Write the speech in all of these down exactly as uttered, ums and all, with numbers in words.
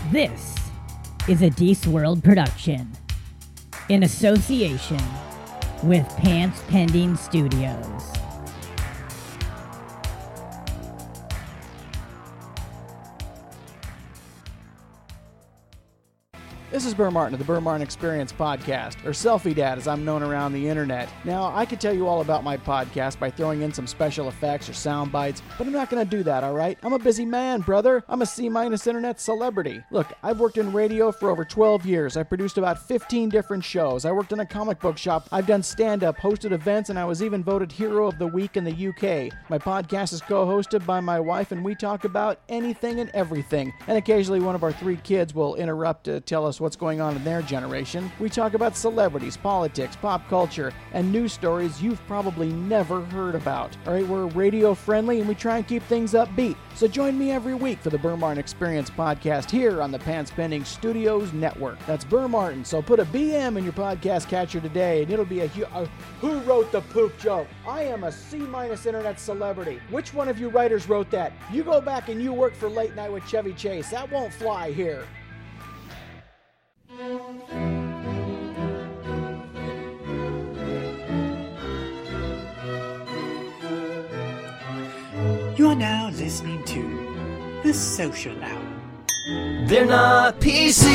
This is a Deece World production in association with Pants Pending Studios. This is Burr Martin of the Burr Martin Experience podcast, or Selfie Dad as I'm known around the internet. Now, I could tell you all about my podcast by throwing in some special effects or sound bites, but I'm not going to do that, all right? I'm a busy man, brother. I'm a C-minus internet celebrity. Look, I've worked in radio for over twelve years. I've produced about fifteen different shows. I worked in a comic book shop. I've done stand-up, hosted events, and I was even voted Hero of the Week in the U K. My podcast is co-hosted by my wife, and we talk about anything and everything. And occasionally one of our three kids will interrupt to tell us what's going on in their generation. We talk about celebrities, politics, pop culture, and news stories you've probably never heard about. All right, we're radio friendly and we try and keep things upbeat. So join me every week for the Burr Martin Experience podcast here on the Pants Pending Studios Network. That's Burr Martin. So put a B M in your podcast catcher today and it'll be a, a who wrote the poop joke? I am a C-minus internet celebrity. Which one of you writers wrote that? You go back and you work for Late Night with Chevy Chase. That won't fly here. You are now listening to The Social Hour. They're not P C,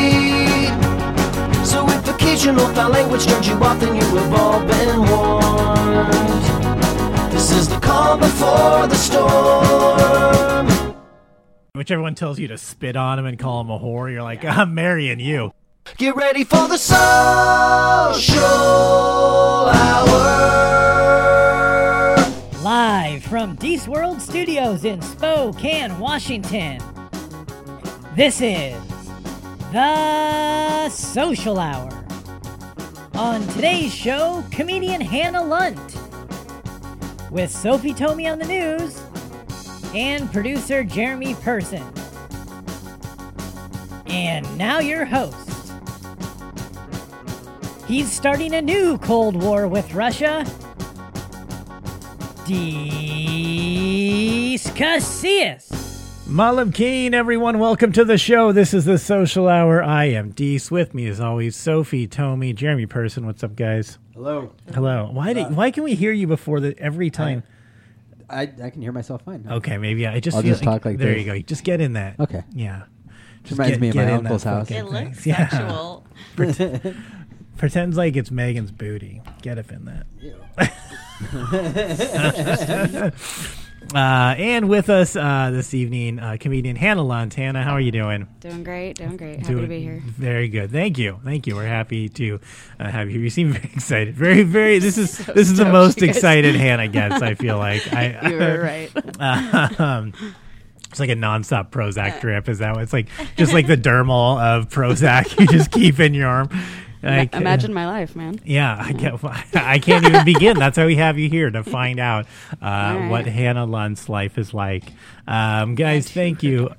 so if occasional foul language turns you off, then you have all been warned. This is the calm before the storm. Whichever one tells you to spit on him and call him a whore, you're like, I'm marrying you. Get ready for the Social Hour. Live from Deece World Studios in Spokane, Washington. This is The Social Hour. On today's show, comedian Hannah Lunt. With Sophie Tomey on the news. And producer Jeremy Person. And now your host. He's starting a new Cold War with Russia. Deece Casillas. Malam Keen, everyone, welcome to the show. This is The Social Hour. I am Deece. With me, as always, Sophie Tomey, Jeremy Person. What's up, guys? Hello. Hello. Why do, Why can we hear you before the every time? I, I can hear myself fine. Okay, maybe I just I'll feel just talk like there this. you go. Just get in that. Okay. Yeah. Just Reminds get, me of get my in uncle's that house. fucking It thing. looks Yeah. sexual. Pret- pretends like it's Megan's booty. Get up in that. uh, and with us uh, this evening, uh, comedian Hannah Lunt. Hannah, how are you doing? Doing great, doing great. Happy Doing to be here. Very good. Thank you. Thank you. We're happy to uh, have you here. You seem very excited. Very, very. This is So this is the stoked, most you guys. excited Hannah gets. I feel like. I, You were right. Uh, um, it's like a nonstop Prozac drip. Is that what it's like? Just like the dermal of Prozac, you just keep in your arm. Like, Imagine my life, man. Yeah, I can't. I can't even begin. That's why we have you here to find out uh, right. what Hannah Lunt's life is like. Um, guys, thank you.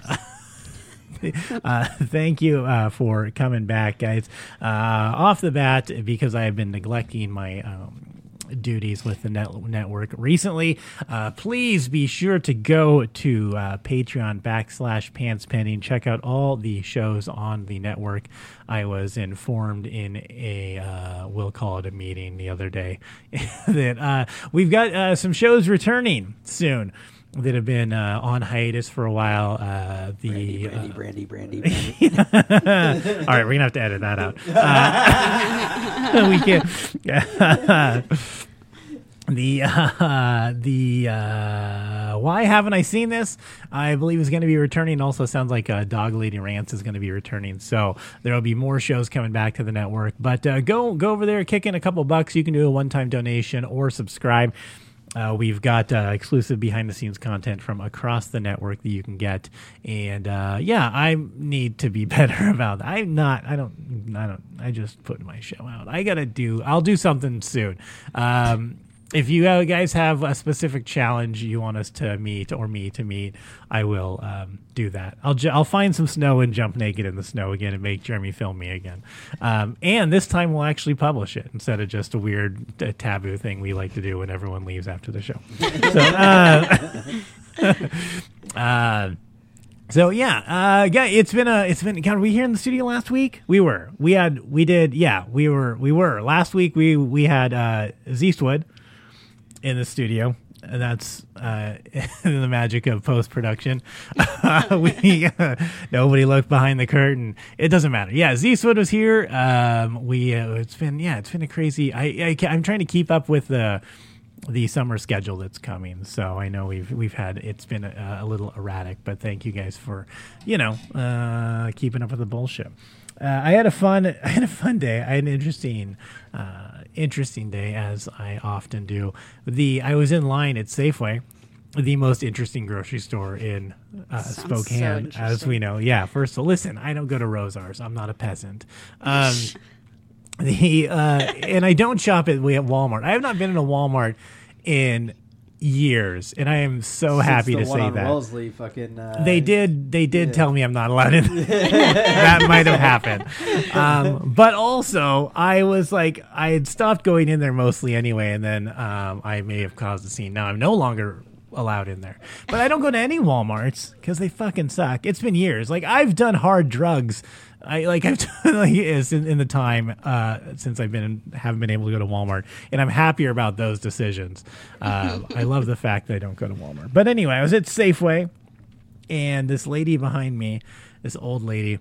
Uh, thank you uh, for coming back, guys. Uh, off the bat, because I have been neglecting my um, duties with the net- network recently, uh, please be sure to go to uh, Patreon backslash Pants Pending. Check out all the shows on the network. I was informed in a, uh, we'll call it a meeting the other day, that uh, we've got uh, some shows returning soon that have been uh, on hiatus for a while. Uh, the Brandy, uh, brandy, brandy, brandy. all right, we're gonna have to edit that out. Uh, we can't. the uh, the uh, why haven't I seen this? I believe is going to be returning. Also, sounds like uh, Dog Lady Rants is going to be returning. So there will be more shows coming back to the network. But uh, go go over there, kick in a couple bucks. You can do a one time donation or subscribe. Uh, we've got uh, exclusive behind-the-scenes content from across the network that you can get, and uh, yeah, I need to be better about that. I'm not. I don't. I don't. I just put my show out. I gotta do. I'll do something soon. Um, if you uh, guys have a specific challenge you want us to meet or me to meet, I will um, do that. I'll ju- I'll find some snow and jump naked in the snow again and make Jeremy film me again. Um, and this time we'll actually publish it instead of just a weird uh, taboo thing we like to do when everyone leaves after the show. so, uh, uh, So yeah, uh, yeah, it's been a, it's been. God, were we here in the studio last week? We were. We had, we did. Yeah, we were. We were last week. We we had uh, Zeastwood in the studio, and that's uh, the magic of post production. Uh, we uh, nobody looked behind the curtain. It doesn't matter. Yeah, Zeastwood was here. Um, we uh, it's been yeah, it's been a crazy. I, I I'm trying to keep up with the. the summer schedule that's coming. So I know we've we've had it's been a, a little erratic, but thank you guys for, you know, uh, keeping up with the bullshit. Uh, I had a fun I had a fun day. I had an interesting uh, interesting day, as I often do. The I was in line at Safeway, the most interesting grocery store in uh, Spokane, so as we know. Yeah, first of all, listen, I don't go to Rosars. I'm not a peasant. Um, The uh, and I don't shop at we at Walmart. I have not been in a Walmart in years, and I am so Since happy the to one say on that. Wellesley fucking, uh, They did. They did yeah. tell me I'm not allowed in. That might have happened. Um, but also, I was like, I had stopped going in there mostly anyway, and then um, I may have caused a scene. Now I'm no longer allowed in there. But I don't go to any Walmarts because they fucking suck. It's been years. Like I've done hard drugs. I like I've done like is in, in the time uh, since I've been haven't been able to go to Walmart, and I'm happier about those decisions. Uh, I love the fact that I don't go to Walmart. But anyway, I was at Safeway, and this lady behind me, this old lady,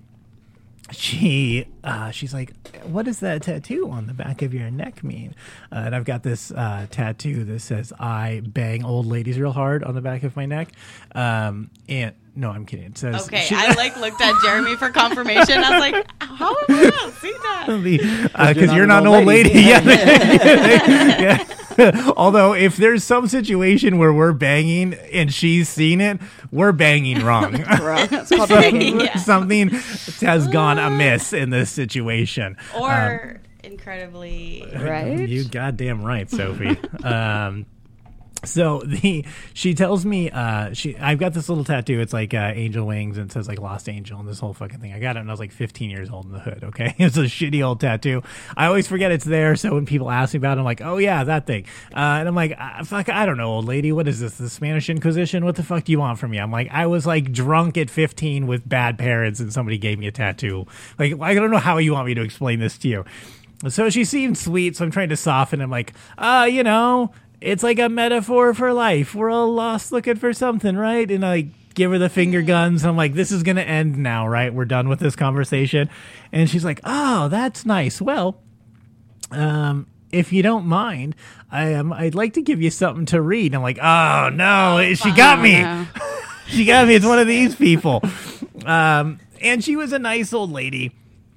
she uh, she's like, "What does that tattoo on the back of your neck mean?" Uh, and I've got this uh, tattoo that says "I bang old ladies real hard" on the back of my neck. Um, and no, I'm kidding. It says Okay, she- I like looked at Jeremy for confirmation. I was like, how have I not seen that? because you're not an old lady. Yeah. Yeah. Although if there's some situation where we're banging and she's seen it, we're banging wrong. Wrong. It's called banging. Yeah. Something has gone amiss in this situation. Or incredibly right. You goddamn right, Sophie. um, So the she tells me uh, she I've got this little tattoo. It's like uh, angel wings and it says like Lost Angel and this whole fucking thing. I got it when I was like fifteen years old in the hood. Okay, it's a shitty old tattoo. I always forget it's there. So when people ask me about it, I'm like, oh yeah, that thing. Uh, and I'm like, ah, fuck, I don't know, old lady. What is this? The Spanish Inquisition? What the fuck do you want from me? I'm like, I was like drunk at fifteen with bad parents and somebody gave me a tattoo. Like I don't know how you want me to explain this to you. So she seemed sweet. So I'm trying to soften. I'm like, uh, you know. It's like a metaphor for life. We're all lost looking for something, right? And I like, give her the finger guns. I'm like, this is going to end now, right? We're done with this conversation. And she's like, oh, that's nice. Well, um, if you don't mind, I um, I'd like to give you something to read. I'm like, oh, no, she got me. She got me. It's one of these people. Um, and she was a nice old lady.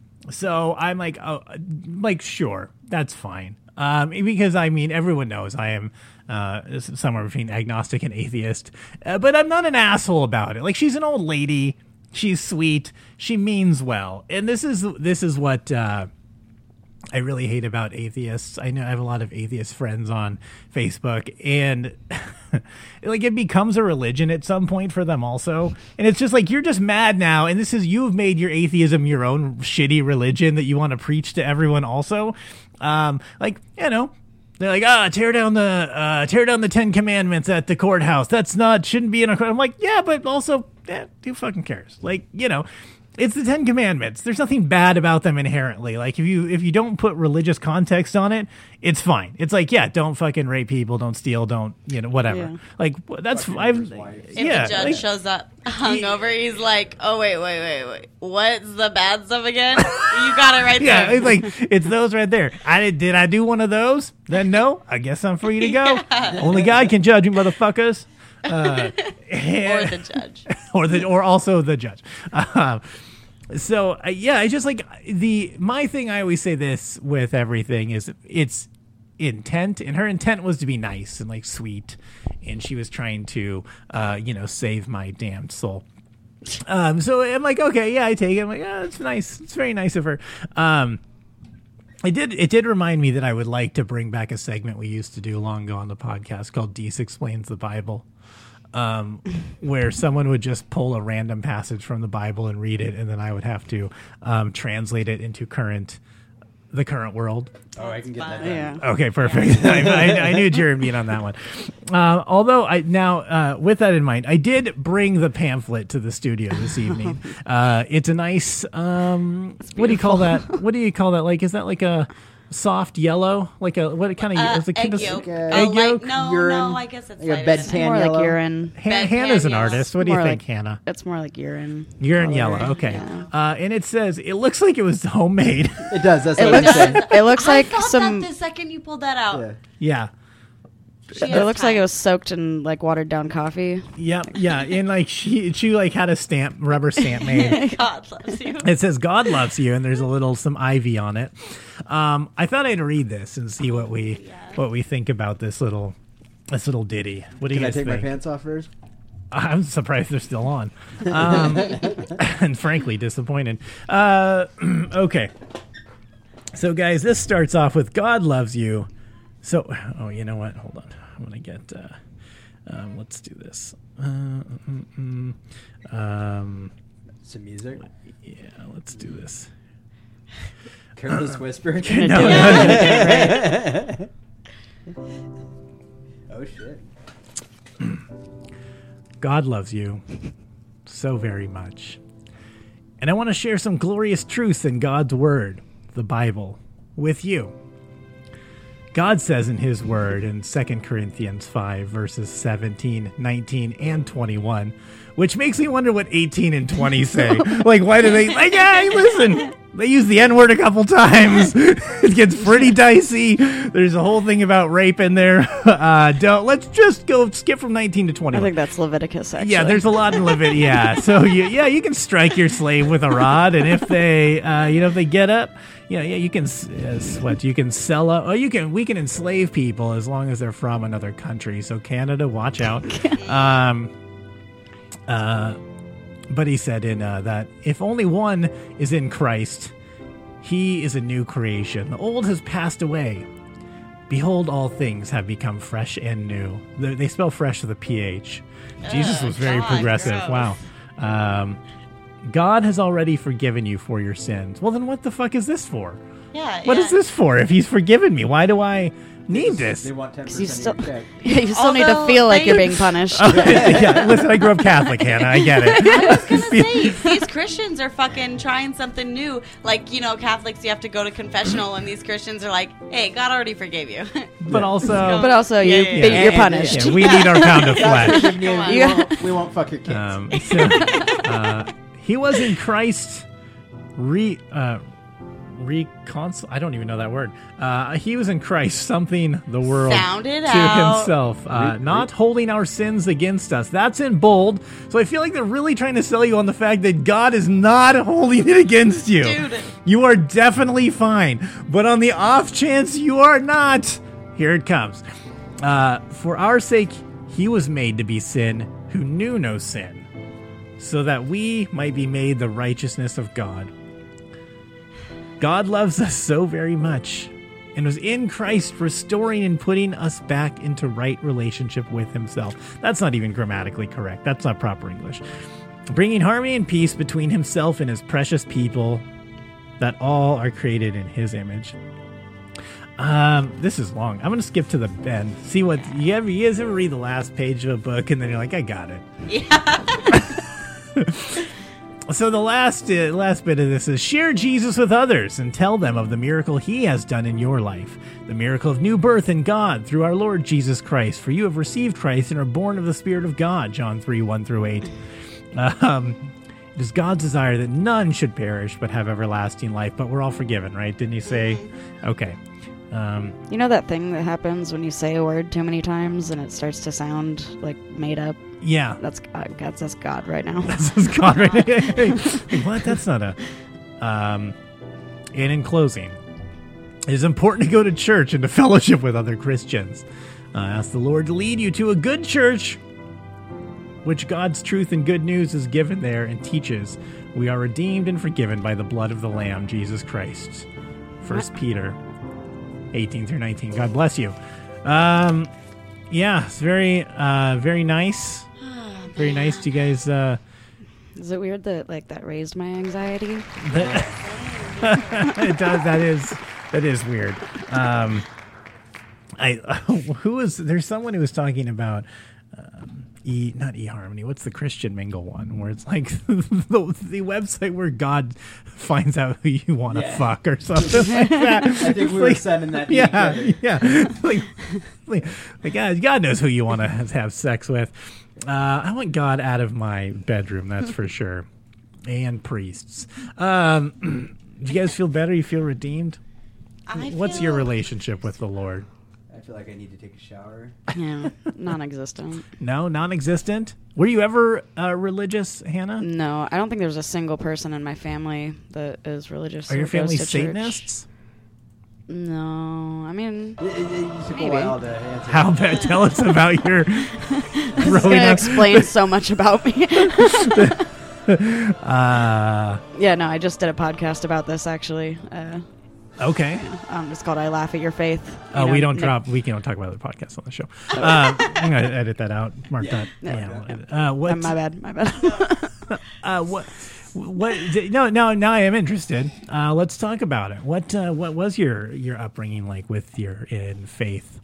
So I'm like, oh, like, sure, that's fine. Um, because I mean, everyone knows I am uh, somewhere between agnostic and atheist, uh, but I'm not an asshole about it. Like she's an old lady, she's sweet, she means well, and this is this is what uh, I really hate about atheists. I know I have a lot of atheist friends on Facebook, and like it becomes a religion at some point for them also, and it's just like you're just mad now, and this is you've made your atheism your own shitty religion that you want to preach to everyone also. Um, like, you know, they're like, ah, tear down the, uh, tear down the Ten Commandments at the courthouse. That's not, shouldn't be in a court. I'm like, yeah, but also, eh, who fucking cares? Like, you know, it's the Ten Commandments. There's nothing bad about them inherently. Like, if you, if you don't put religious context on it, it's fine. It's like, yeah, don't fucking rape people, don't steal, don't, you know, whatever. Yeah. Like, that's, I've, If yeah. the judge like, shows up hungover, he's like, oh, wait, wait, wait, wait. What's the bad stuff again? You got it right yeah, there. it's like, it's those right there. I did, did I do one of those? Then no, I guess I'm free to go. Yeah. Only God can judge me, motherfuckers. Uh, Or the judge. or the, or also the judge. Uh, so uh, yeah, I just like the, my thing, I always say this with everything is it's intent, and her intent was to be nice and like sweet. And she was trying to, uh, you know, save my damned soul. Um, so I'm like, okay, yeah, I take it. I'm like, yeah, it's nice. It's very nice of her. Um, It did. It did remind me that I would like to bring back a segment we used to do long ago on the podcast called Deese Explains the Bible, um, where someone would just pull a random passage from the Bible and read it, and then I would have to um, translate it into current the current world. Oh, I can get that Fun. done. Yeah. Okay, perfect. I, I, I knew Jared being on that one. Uh, although I now, uh, with that in mind, I did bring the pamphlet to the studio this evening. Uh, it's a nice. Um, what do you call that? What do you call that? Like, is that like a soft yellow? Like a what kind of? Uh, is it egg kind of- yolk. Egg Oh, like- yolk? no, Urine. no, I guess it's Like a lighter bed than tan More yellow. like urine. Han- Bed Hannah's an pan, yes. artist. What do you More think, like- Hannah? It's more like urine. Urine color. yellow. Okay. Yeah. Uh, and it says it looks like it was homemade. It does. That's It what I'm looks. saying. It looks like I thought some. that the second you pulled that out. Yeah. yeah. She It has looks like time. it was soaked in like watered down coffee. Yep. Yeah. And like she, she like had a stamp, rubber stamp made. God loves you. It says God loves you, and there's a little some ivy on it. Um, I thought I'd read this and see what we what we think about this little this little ditty. What do you Can I guys take think? my pants off first? I'm surprised they're still on, um, and frankly disappointed. Uh, okay, so guys, this starts off with God loves you. So, oh, you know what? Hold on, I'm gonna get. Uh, um, let's do this. Uh, mm, mm, um, Some music. yeah, let's do this. Careless whisper. No, no, no. Oh shit. God loves you so very much. And I want to share some glorious truths in God's Word, the Bible, with you. God says in His Word in Second Corinthians five, verses seventeen, nineteen, and twenty-one, which makes me wonder what eighteen and twenty say. Like, why do they, like, hey, listen, they use the N-word a couple times. It gets pretty dicey. There's a whole thing about rape in there. Uh, don't, let's just go skip from nineteen to I twenty-one. think that's Leviticus. Actually. Yeah, there's a lot in Leviticus. Yeah, so you, yeah, you can strike your slave with a rod, and if they, uh, you know, if they get up, yeah, yeah, you can uh, what you can sell. A, oh, you can we can enslave people as long as they're from another country. So Canada, watch out. um, uh, but he said in uh, that if only one is in Christ, he is a new creation. The old has passed away. Behold, all things have become fresh and new. They, they spell fresh with a P H. Jesus was very God, progressive. gross. Wow. Um, God has already forgiven you for your sins. Well, then what the fuck is this for? Yeah. What yeah. is this for? If he's forgiven me, why do I need this? They want ten You percent still, of your check. yeah, you still need to Although feel like they- you're being punished. Yeah, listen, I grew up Catholic, Hannah. I get it. I was gonna say these Christians are fucking trying something new. Like, you know, Catholics, you have to go to confessional, and these Christians are like, "Hey, God already forgave you." But also, But also, you, Yeah, yeah, but yeah. you're And- punished. yeah, we need our pound of God flesh. forgive you, Come on. we, You- won't, we won't fuck your kids. Um, so, uh, he was in Christ re uh, reconcil. I don't even know that word. Uh, he was in Christ, something the world Sound it to out. himself, uh, Re- not holding our sins against us. That's in bold. So I feel like they're really trying to sell you on the fact that God is not holding it against you. Dude. You are definitely fine. But on the off chance you are not, here it comes. Uh, for our sake, he was made to be sin who knew no sin, so that we might be made the righteousness of God. God loves us so very much and was in Christ restoring and putting us back into right relationship with himself. That's not even grammatically correct. That's not proper English. Bringing harmony and peace between himself and his precious people, that all are created in his image. Um, this is long. I'm going to skip to the end. See what you ever, you guys ever read the last page of a book and then you're like, I got it. Yeah. So the last uh, last bit of this is share Jesus with others and tell them of the miracle he has done in your life. The miracle of new birth in God through our Lord Jesus Christ. For you have received Christ and are born of the Spirit of God. John three, one through eight. Um, it is God's desire that none should perish but have everlasting life. But we're all forgiven, right? Didn't he say? Okay. Um, You know that thing that happens when you say a word too many times and it starts to sound like made up? yeah. That's God. That's, that's God right now. This is God, right? What? That's not a... Um, and in closing, it is important to go to church and to fellowship with other Christians. Uh, ask the Lord to lead you to a good church, which God's truth and good news is given there and teaches. We are redeemed and forgiven by the blood of the Lamb, Jesus Christ. First Peter eighteen through nineteen. God bless you. Um, yeah, it's very, uh, very nice. Very nice. Do you guys... Uh, Is it weird that like that raised my anxiety? That, it does. That is That is weird. Um, I who was there's someone who was talking about um, e not eHarmony. What's the Christian Mingle one where it's like the, the website where God finds out who you want to Yeah. fuck or something like that. I think It's we were like- sending that. Yeah, together. yeah. like, like, like God, God knows who you want to have sex with. Uh, I want God out of my bedroom, that's for sure. And priests. Um, do you guys feel better? You feel redeemed? I What's feel- your relationship with the Lord? I feel like I need to take a shower. Yeah, non-existent. No, non-existent. Were you ever uh, religious, Hannah? No, I don't think there's a single person in my family that is religious. Are or your goes family to church. Satanists? No, I mean, It, it, it took Maybe. a while to answer. How bad? Tell us about your it's growing gonna up. explain so much about me. Uh, Yeah, no, I just did a podcast about this actually. Uh, okay. um, it's called "I Laugh at Your Faith." You Oh, know, we don't Nick- drop. We can't talk about the podcast on the show. Uh, I'm gonna edit that out. Mark Yeah. that. Yeah. Yeah. we'll edit. Uh, what? Uh, my bad, my bad. Uh, what? What? No, no. Now I am interested. Uh, let's talk about it. What? Uh, what was your your upbringing like with your in faith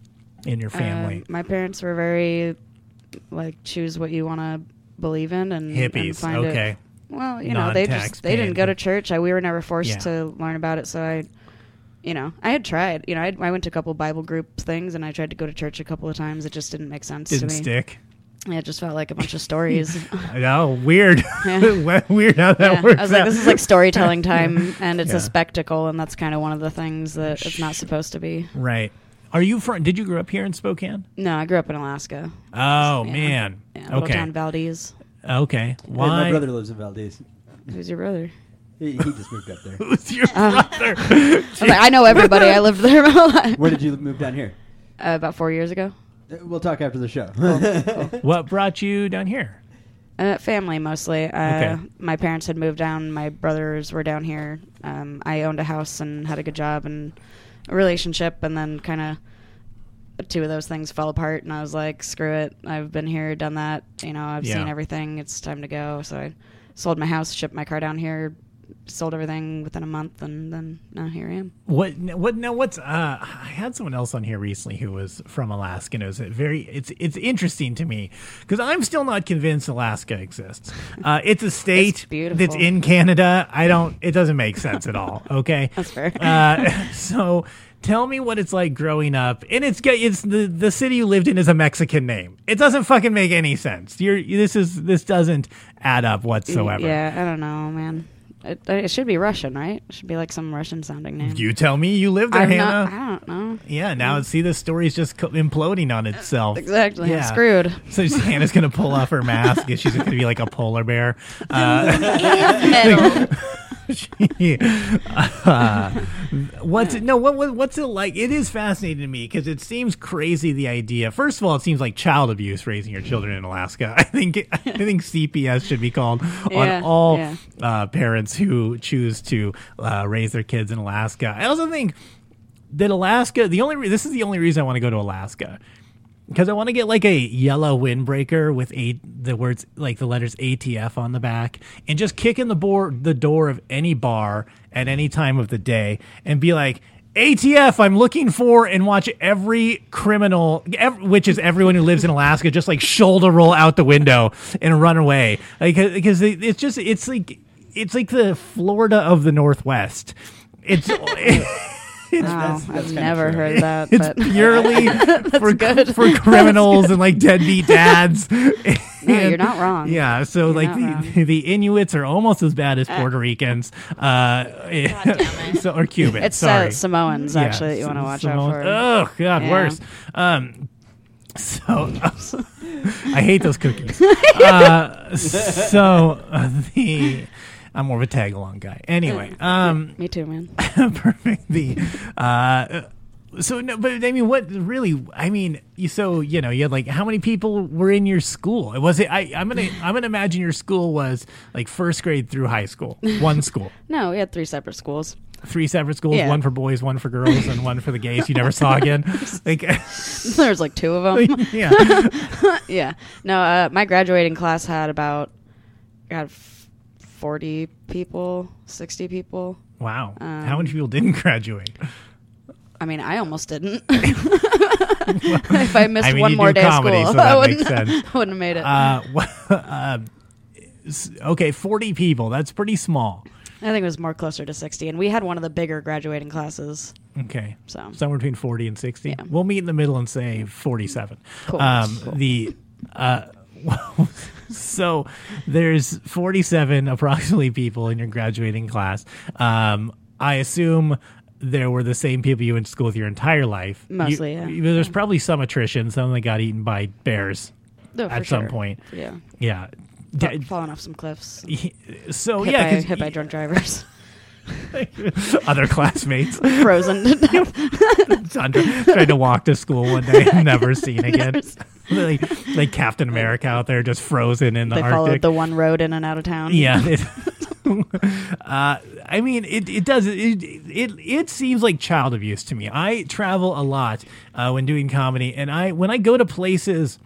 in your family? Um, my parents were very like choose what you want to believe in and and Hippies. find Okay. It, well, you know, they Non-tax just they didn't go to church. I, we were never forced Yeah. to learn about it, so I, you know, I had tried. You know, I, I went to a couple Bible group things, and I tried to go to church a couple of times. It just didn't make sense Didn't to me. stick. Yeah, it just felt like a bunch of stories. Oh, weird. Yeah. Weird how that Yeah, works. I was like, out. this is like storytelling time, and it's Yeah. a spectacle, and that's kind of one of the things that it's not supposed to be. Right. Are you from? Did you grow up here in Spokane? No, I grew up in Alaska. Oh Yeah. man. Yeah, little okay. town Valdez. Okay. Hey, Why? my brother lives in Valdez. Who's your brother? He, he just moved up there. Who's your Uh, brother? I was like, I know everybody. I lived there my whole life. Where did you move down here? Uh, about four years ago. Uh, We'll talk after the show. What brought you down here? Uh, family mostly. Uh, Okay. My parents had moved down. My brothers were down here. Um, I owned a house and had a good job and a relationship, and then kind of two of those things fell apart. And I was like, "Screw it! I've been here, done that. You know, I've Yeah. seen everything. It's time to go." So I sold my house, shipped my car down here, sold everything within a month, and then now here I am. What? What? No. What's? Uh, I had someone else on here recently who was from Alaska. And it was a very. It's it's interesting to me because I'm still not convinced Alaska exists. Uh, it's a state It's beautiful. that's in Canada. I don't. It doesn't make sense at all. Okay. That's fair. Uh, so. Tell me what it's like growing up, and it's get- it's the the city you lived in is a Mexican name. It doesn't fucking make any sense. You're this is this doesn't add up whatsoever. Yeah, I don't know, man. It, it should be Russian, right? It should be like some Russian sounding name. You tell me you lived there, I'm Hannah. not, I don't know. Yeah, now see the story's just co- imploding on itself. Exactly. Yeah. I'm screwed. So Hannah's gonna pull off her mask and she's gonna be like a polar bear. Uh, Metal. she- uh, what's it, no? What, what what's it like? It is fascinating to me because it seems crazy. The idea. First of all, it seems like child abuse raising your children in Alaska. I think I think C P S should be called Yeah, on all yeah. uh, parents who choose to uh, raise their kids in Alaska. I also think that Alaska. The only re- this is the only reason I want to go to Alaska. Because I want to get like a yellow windbreaker with a, the words like the letters A T F on the back, and just kick in the board the door of any bar at any time of the day and be like, A T F, I'm looking for, and watch every criminal, ev- which is everyone who lives in Alaska, just like shoulder roll out the window and run away. Like, because it, it's just it's like it's like the Florida of the Northwest. It's. Wow, that's- that's I've kinda never true. heard that. It's but purely for good. for criminals and like deadbeat dads. No, you're not wrong. Yeah, so You're like not the, wrong. the Inuits are almost as bad as Puerto Ricans, uh, damn it. so or Cubans. it's sorry, uh, Samoans Yeah, actually that you want to watch out Samoan- for. Oh God, Yeah. worse. Um, so I hate those cookies. uh, so uh, the. I'm more of a tag along guy. Anyway, um, Me too, man. perfect. The uh, so no, but I mean, what really? I mean, you so you know, you had like how many people were in your school? It was it. I, I'm gonna I'm gonna imagine your school was like first grade through high school, one school, No, we had three separate schools. three separate schools, Yeah. one for boys, one for girls, and one for the gays you never saw again. Like, There's like two of them. yeah, Yeah. No, uh, my graduating class had about, God, f- forty people, sixty people. Wow. Um, How many people didn't graduate? I mean, I almost didn't. If I missed I mean, one you more do day comedy, of so school, that I makes wouldn't, sense. I wouldn't have made it. Uh, wh- uh, s- okay, forty people. That's pretty small. I think it was more closer to sixty, and we had one of the bigger graduating classes. Okay. So Somewhere between forty and sixty. Yeah. We'll meet in the middle and say forty-seven. Cool. Um, Cool. The uh, so there's forty-seven approximately people in your graduating class. Um, I assume there were the same people you went to school with your entire life. Mostly, You- yeah. you- There's probably some attrition. Some that got eaten by bears No, for at some sure. point. Yeah. Yeah. Fa- D- falling off some cliffs. So hit, yeah, by, 'cause hit by drunk drivers. other classmates. Frozen to death. Sandra tried to walk to school one day and never seen again. like, like Captain America out there just frozen in the They Arctic. followed the one road in and out of town. Yeah. It, uh, I mean, it, it does. It, it it seems like child abuse to me. I travel a lot uh, when doing comedy, and I when I go to places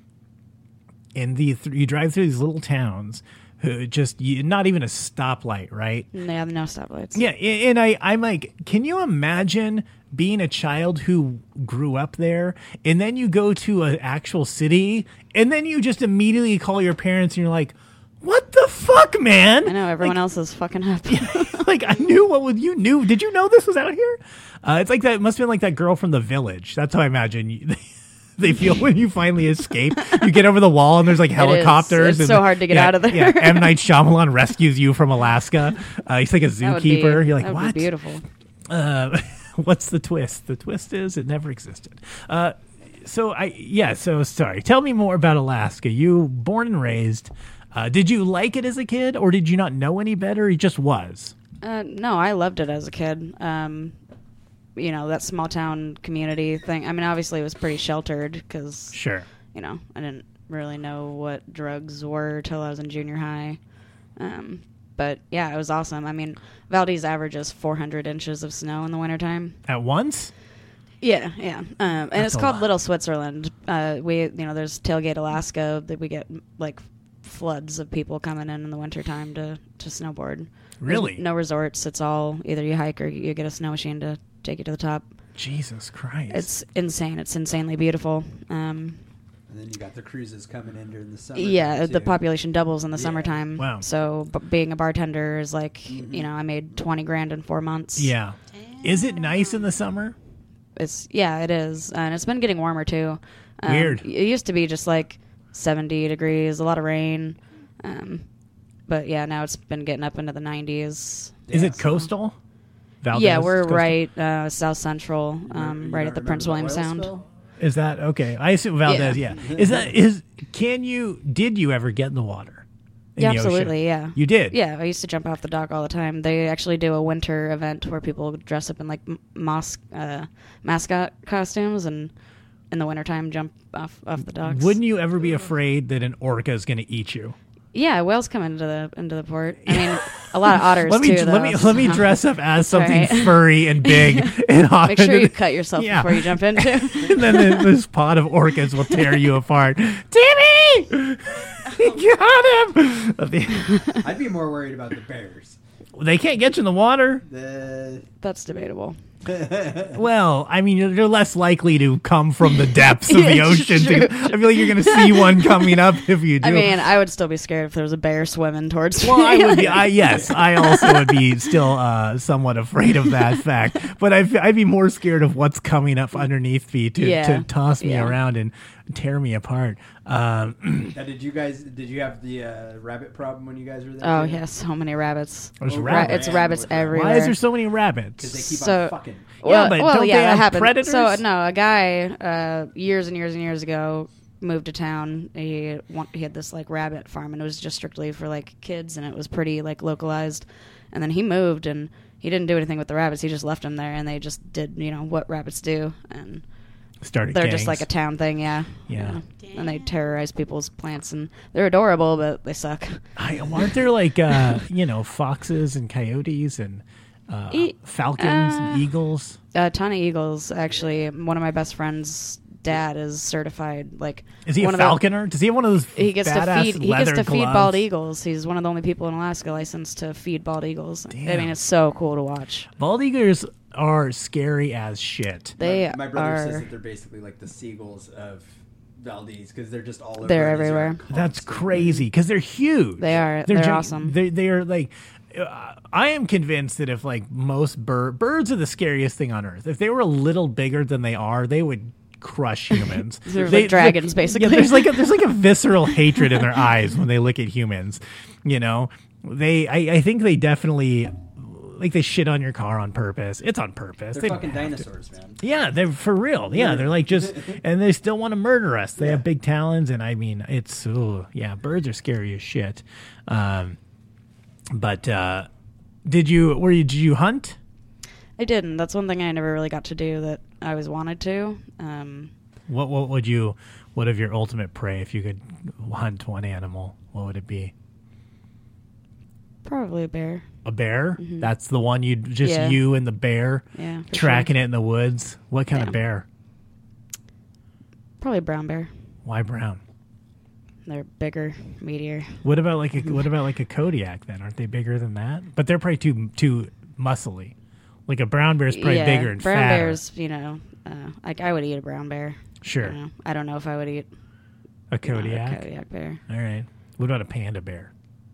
in the th- you drive through these little towns, who just you, not even a stoplight, right? They have no stoplights. Yeah, a- and I I'm like, can you imagine being a child who grew up there, and then you go to an actual city, and then you just immediately call your parents, and you're like, what the fuck, man? I know everyone else is fucking up. Like, I knew what was you knew. Did you know this was out here? Uh, it's like that. It must have been like that girl from The Village. That's how I imagine you, they feel when you finally escape. You get over the wall and there's like helicopters. It's and so hard to get yeah, out of there. Yeah, M. Night Shyamalan rescues you from Alaska. Uh, he's like a That would be- zookeeper. You're like, that would what? be beautiful. Uh, what's the twist? The twist is it never existed. Uh, so I yeah. So sorry. Tell me more about Alaska. You born and raised. Uh, did you like it as a kid, or did you not know any better? It just was. Uh, no, I loved it as a kid. Um, you know, that small town community thing. I mean, obviously it was pretty sheltered because, Sure. you know, I didn't really know what drugs were till I was in junior high. Um, but yeah, it was awesome. I mean, Valdez averages four hundred inches of snow in the wintertime. At once? Yeah, yeah. Um, and That's it's a called lot. Little Switzerland. Uh, we, you know, there's Tailgate, Alaska, that we get like floods of people coming in in the wintertime to, to snowboard. There's Really? no resorts. It's all either you hike or you get a snow machine to take you to the top. Jesus Christ. It's insane. It's insanely beautiful. Um, And then you got the cruises coming in during the summer. yeah, the too. population doubles in the Yeah. summertime. Wow. So b- being a bartender is like, Mm-hmm. you know, I made twenty grand in four months. yeah. Is it nice in the summer? It's yeah, it is, and it's been getting warmer too. Um, Weird. It used to be just like seventy degrees, a lot of rain, um, but yeah, now it's been getting up into the nineties. Is Yeah, it so- coastal? Valdez Yeah, we're is coastal? right uh, south central, um, You right don't at the remember Prince William oil Sound. spill? Is that okay? I assume Valdez. Yeah. Yeah. Is that is? Can you? Did you ever get in the water? In Yeah, the ocean? absolutely. Yeah, You did. yeah. I used to jump off the dock all the time. They actually do a winter event where people dress up in like m- mos- uh, mascot costumes and in the wintertime jump off off the docks. Wouldn't you ever be afraid that an orca is going to eat you? Yeah, whales come into the into the port. I mean, a lot of otters Let me too. let me though, let me so- dress up as something right. furry and big and hop Make sure into you the- cut yourself Yeah. before you jump into. and then the- this pod of orcas will tear you apart. Timmy, got him. I'd be more worried about the bears. They can't get you in the water. The That's debatable. Well, I mean, you're you're less likely to come from the depths of the Yeah, ocean. true. To, I feel like you're going to see one coming up if you do. I mean, I would still be scared if there was a bear swimming towards well, me. I would be. I, yes, I also would be still uh, somewhat afraid of that fact. But I'd, I'd be more scared of what's coming up underneath me to, Yeah. to toss me Yeah. around and tear me apart. Um, Now, did you guys? Did you have the uh, rabbit problem when you guys were there? Oh too? yeah, so many rabbits. There's Well, Ra- rabbits. it's rabbits Why is everywhere. Why is there so many rabbits? Because they keep So- on fucking. Well, but well, don't yeah, they that have happened. predators? So no, a guy uh, years and years and years ago moved to town. He want, he had this like rabbit farm, and it was just strictly for like kids, and it was pretty like localized. And then he moved, and he didn't do anything with the rabbits. He just left them there, and they just did you know what rabbits do, and Started they're gangs. just like a town thing, yeah. Yeah. And they terrorize people's plants, and they're adorable, but they suck. I, aren't there like uh, you know foxes and coyotes and uh, E- falcons uh, and eagles? A ton of eagles, actually. One of my best friends dad is certified. Like, is he a one of the- falconer? Does he have one of those? He gets to badass feed. He leather gets to feed gloves? bald eagles. He's one of the only people in Alaska licensed to feed bald eagles. I Damn. mean, it's so cool to watch. Bald eagles are scary as shit. They my, my brother are. says that they're basically like the seagulls of Valdez because they're just all over. They're and these are everywhere. That's constantly- crazy because they're huge. They are. They're gi- awesome. They they are like. Uh, I am convinced that if like most bird birds are the scariest thing on earth. If they were a little bigger than they are, they would crush humans. They're They- like dragons, basically. Yeah, there's like a, there's like a visceral hatred in their eyes when they look at humans. You know, they I, I think they definitely like they shit on your car on purpose. It's on purpose. They're They fucking don't have to. dinosaurs, man. Yeah, they're for real. Yeah, they're like just, and they still want to murder us. They have big talons, and I mean, it's ooh, yeah, birds are scary as shit. Um, but uh, did you were you did you hunt? I didn't. That's one thing I never really got to do that I always wanted to. Um, What what would you what of your ultimate prey if you could hunt one animal? What would it be? probably a bear. A bear? That's the one you just Yeah. you and the bear Yeah, for tracking sure. it in the woods. What kind Yeah. of bear? Probably a brown bear. Why brown? They're bigger, meatier. What about like a what about like a Kodiak then? Aren't they bigger than that? But they're probably too too muscly. Like a brown bear is probably yeah, bigger and brown fatter. bears. You know, uh, like I would eat a brown bear. Sure. You know, I don't know if I would eat A you know, Kodiak. a Kodiak bear. All right. What about a panda bear?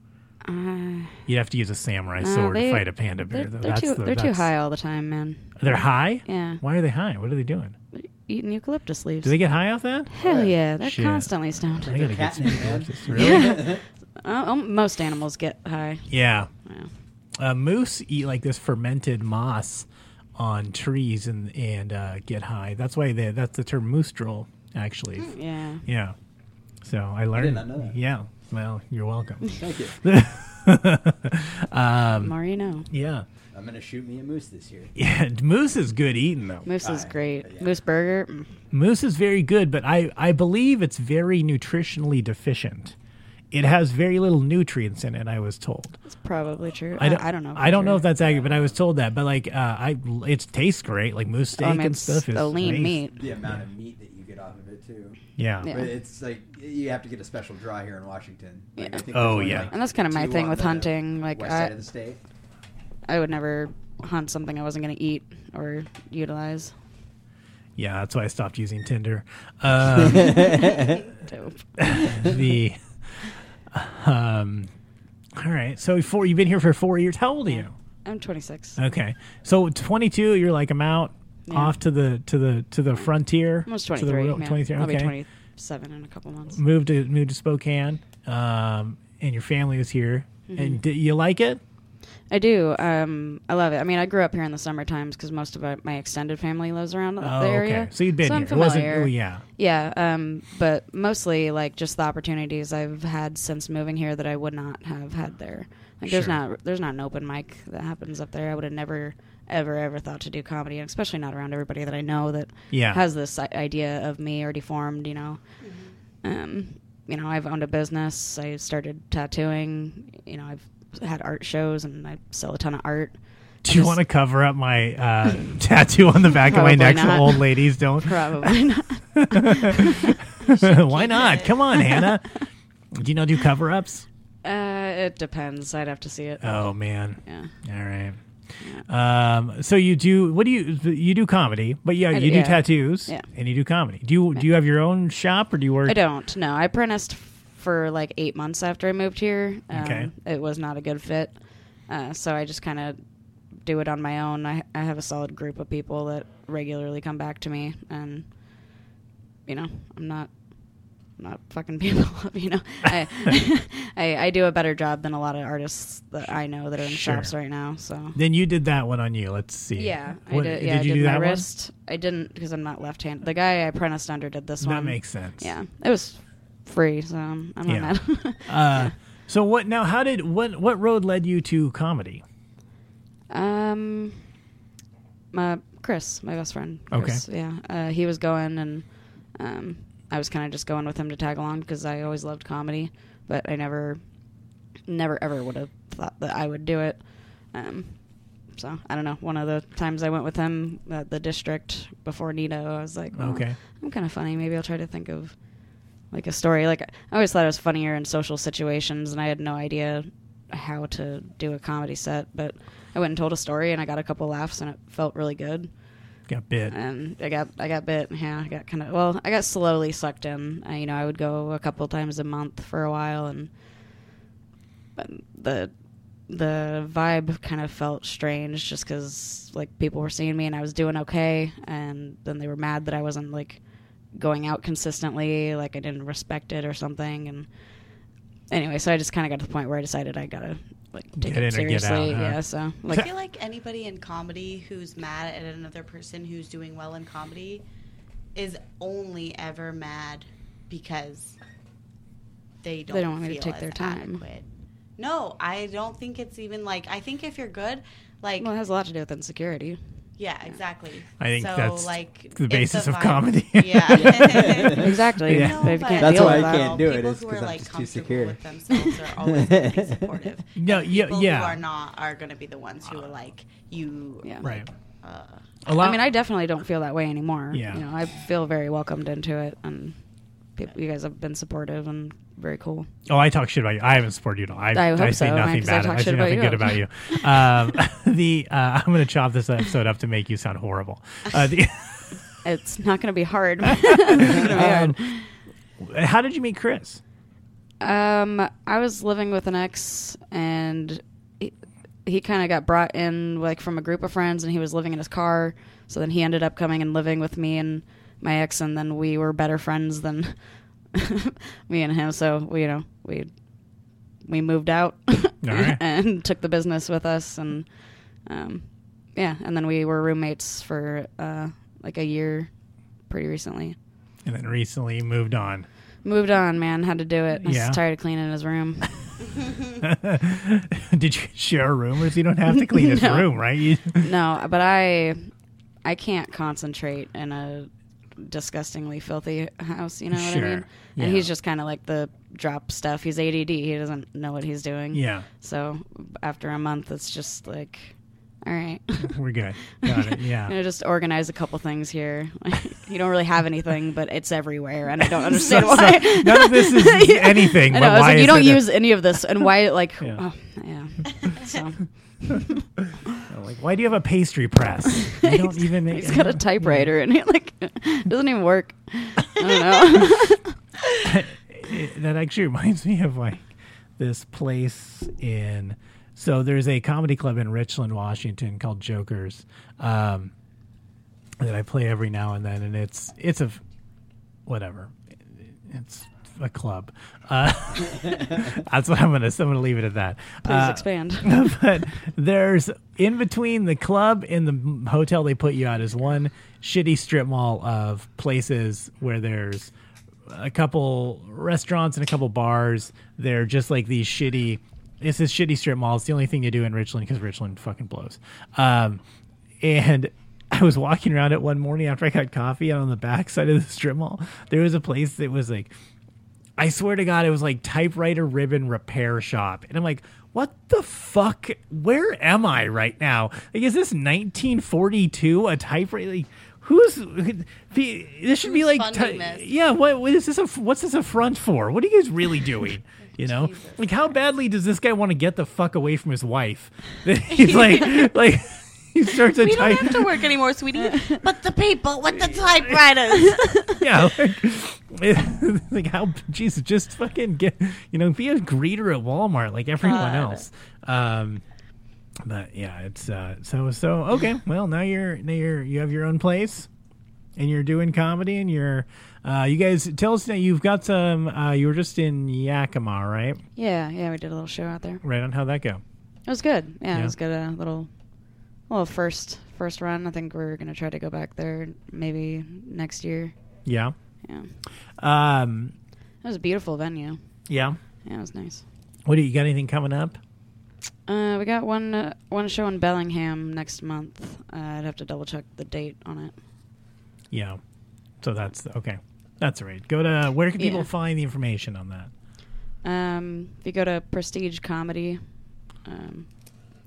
Uh, You'd have to use a samurai no, sword they- to fight a panda bear. They're, though. they're That's too. the- they're too that's- high all the time, man. They're high? Yeah, Why are they high? What are they doing? eating eucalyptus leaves. Do they get high off that? Hell yeah, they're Shit. constantly stoned. I gotta get some catnip, man. eucalyptus. Really? Uh, um, most animals get high. Yeah. Yeah. Uh, moose eat like this fermented moss on trees and and uh, get high. That's why they, that's the term moose drool, actually. Yeah. Yeah. So I learned. not know that. Yeah. Well, you're welcome. Thank you. um, Marino. yeah. I'm gonna shoot me a moose this year. Yeah. Moose is good eating though. Moose is Aye, great. yeah. Moose burger. mm. Moose is very good, but I, I believe it's very nutritionally deficient. It has very little nutrients in it, I was told. It's probably true. I don't, I don't know. for I don't know sure. if that's accurate, but I was told that. But like, uh, I it tastes great, like moose steak I mean, and it's stuff. Is a lean nice. meat. The amount of meat that you get off of it too. Yeah. Yeah. But it's like you have to get a special draw here in Washington. Like, Yeah. I think Oh, there's only, yeah. like, And that's kind of my two thing on with the hunting. Like west I, side of the state. I would never hunt something I wasn't going to eat or utilize. Yeah, that's why I stopped using Tinder. Um, Dope. the um, all right. So four, you've been here for four years. How old are you? I'm twenty-six. Okay, so twenty-two. You're like I'm out Yeah. off to the to the to the frontier. Almost To the twenty-three. real- man. twenty-three. I'll Okay. be twenty-seven in a couple months. Moved to moved to Spokane, um, and your family was here. Mm-hmm. And did you like it? I do. Um, I love it. I mean, I grew up here in the summer times because most of my, my extended family lives around the Oh, area. okay. So you'd been so here. I'm It wasn't. familiar. Oh, yeah. Yeah, um, but mostly like just the opportunities I've had since moving here that I would not have had there. Like there's Sure. not there's not an open mic that happens up there. I would have never ever ever thought to do comedy, and especially not around everybody that I know that Yeah. has this i- idea of me already formed. You know, um, you know I've owned a business. I started tattooing. You know I've had art shows and I sell a ton of art. Do I you just- want to cover up my uh, tattoo on the back of my Probably neck so not. old ladies don't? Probably not. Why not? Come on, Hannah. Do you know do cover ups? Uh, it depends. I'd have to see it. Oh man. Yeah. All right. Um, so you do what do you you do comedy, but yeah, I you do- do yeah. tattoos Yeah. and you do comedy. Do you do you have your own shop or do you work? I don't. No, I apprenticed for like eight months after I moved here. Um, Okay. It was not a good fit, uh, so I just kind of do it on my own. I I have a solid group of people that regularly come back to me, and you know, I'm not I'm not fucking people up. You know, I, I I do a better job than a lot of artists that I know that are in Sure. shops right now. So. Then you did that one on you. Let's see. Yeah, What- I did. Yeah, I you did do my that one? wrist. I didn't because I'm not left-handed. The guy I apprenticed under did this That one. makes sense. Yeah, it was free, so I'm not Yeah. mad. Uh, so what now? How did what what road led you to comedy? um, my Chris, my best friend. Chris, okay. Yeah, uh, he was going, and um, I was kind of just going with him to tag along because I always loved comedy, but I never, never ever would have thought that I would do it. Um, So I don't know. One of the times I went with him at the district before Nito, I was like, well, Okay. I'm kind of funny. Maybe I'll try to think of like a story. Like I always thought I was funnier in social situations, and I had no idea how to do a comedy set. But I went and told a story, and I got a couple laughs, and it felt really good. Got bit. And I got I got bit. Yeah, I got kind of well. I got slowly sucked in. I, you know, I would go a couple times a month for a while, and but the the vibe kind of felt strange, just because like people were seeing me and I was doing okay, and then they were mad that I wasn't like going out consistently, like I didn't respect it or something. And anyway, so I just kind of got to the point where I decided I gotta like take Get it in or get seriously. out, huh? Yeah, so I like feel like anybody in comedy who's mad at another person who's doing well in comedy is only ever mad because they don't, They don't want me to feel take as their time. adequate. No, I don't think it's even like, I think if you're good, like, well, it has a lot to do with insecurity. yeah, exactly. I think so, that's like, the it's basis a of vibe. comedy. Yeah. Exactly. Yeah. But if you No, can't That's deal why with I that- can't do it, People is who 'cause are I'm like just too comfortable secure. with themselves are always going to be supportive. No, And yeah, people yeah. who are not are going to be the ones who are like, you. Yeah. Right. Uh, A lot. I mean, I definitely don't feel that way anymore. Yeah. You know, I feel very welcomed into it, and people, you guys have been supportive and very cool. Oh, I talk shit about you. I haven't supported you at all. I, I hope I say so, nothing 'cause I bad. talk I say shit about nothing you. good about you. Um, the uh, I'm going to chop this episode up to make you sound horrible. Uh, the, It's not going to be hard. It's gonna be hard. um, how did you meet Chris? Um, I was living with an ex, and he, he kind of got brought in like from a group of friends, and he was living in his car. So then he ended up coming and living with me and my ex, and then we were better friends than me and him. So we, you know, we we moved out right. and took the business with us, and um, yeah, and then we were roommates for uh, like a year, pretty recently. And then recently moved on. Moved on, man. Had to do it. I was Yeah. tired of cleaning his room. Did you share rooms? You don't have to clean his No. room, right? You, No, but I I can't concentrate in a disgustingly filthy house, you know what Sure. I mean? Yeah. And he's just kind of like the drop stuff. He's A D D. He doesn't know what he's doing. yeah, So after a month, it's just like, all right. we're good. Got it. You Yeah. know, just organize a couple things here. You don't really have anything, but it's everywhere, and I don't understand So- why. so none of this is anything. I but know. I was why like, is you don't it a- use any of this, and why? Like, Yeah. oh, yeah. So like, why do you have a pastry press? You don't even make. he's got a typewriter, and he like it doesn't even work. I don't know. It- that actually reminds me of like this place in. So there's a comedy club in Richland, Washington called Jokers, um, that I play every now and then, and it's it's a whatever, it's a club. Uh, that's what I'm gonna. So I'm gonna leave it at that. Please Uh, expand. but there's in between the club and the hotel they put you at is one shitty strip mall of places where there's a couple restaurants and a couple bars. They're just like these shitty. It's this shitty strip mall. It's the only thing you do in Richland because Richland fucking blows. Um, and I was walking around it one morning after I got coffee, and on the back side of the strip mall, there was a place that was like, I swear to God, it was like typewriter ribbon repair shop. And I'm like, what the fuck? Where am I right now? Like, is this nineteen forty-two? A typewriter? Like, who's this should be Who's like, funding ty- this? yeah. What, what is this? A, what's this a front for? What are you guys really doing? You know, Jesus. like how badly does this guy want to get the fuck away from his wife? That he's like, like he starts a We don't type. have to work anymore, sweetie. But the people with the typewriters. Yeah, like, like how Jesus, just fucking get, you know, be a greeter at Walmart like everyone God. else. Um, but yeah, it's uh, so so okay. Well, now you're now you're you have your own place, and you're doing comedy, and you're uh, you guys tell us now. You've got some. Uh, you were just in Yakima, right? Yeah, yeah, we did a little show out there. Right on. How'd that go? It was good. Yeah, Yeah. it was good. A little, well, first first run. I think we're gonna try to go back there maybe next year. Yeah. Yeah, Um. it was a beautiful venue. Yeah. Yeah, it was nice. What do you got? Anything coming up? Uh, we got one uh, one show in Bellingham next month. Uh, I'd have to double check the date on it. Yeah. So that's okay. That's all right. Go to where can people Yeah. find the information on that? Um, if you go to Prestige Comedy, um,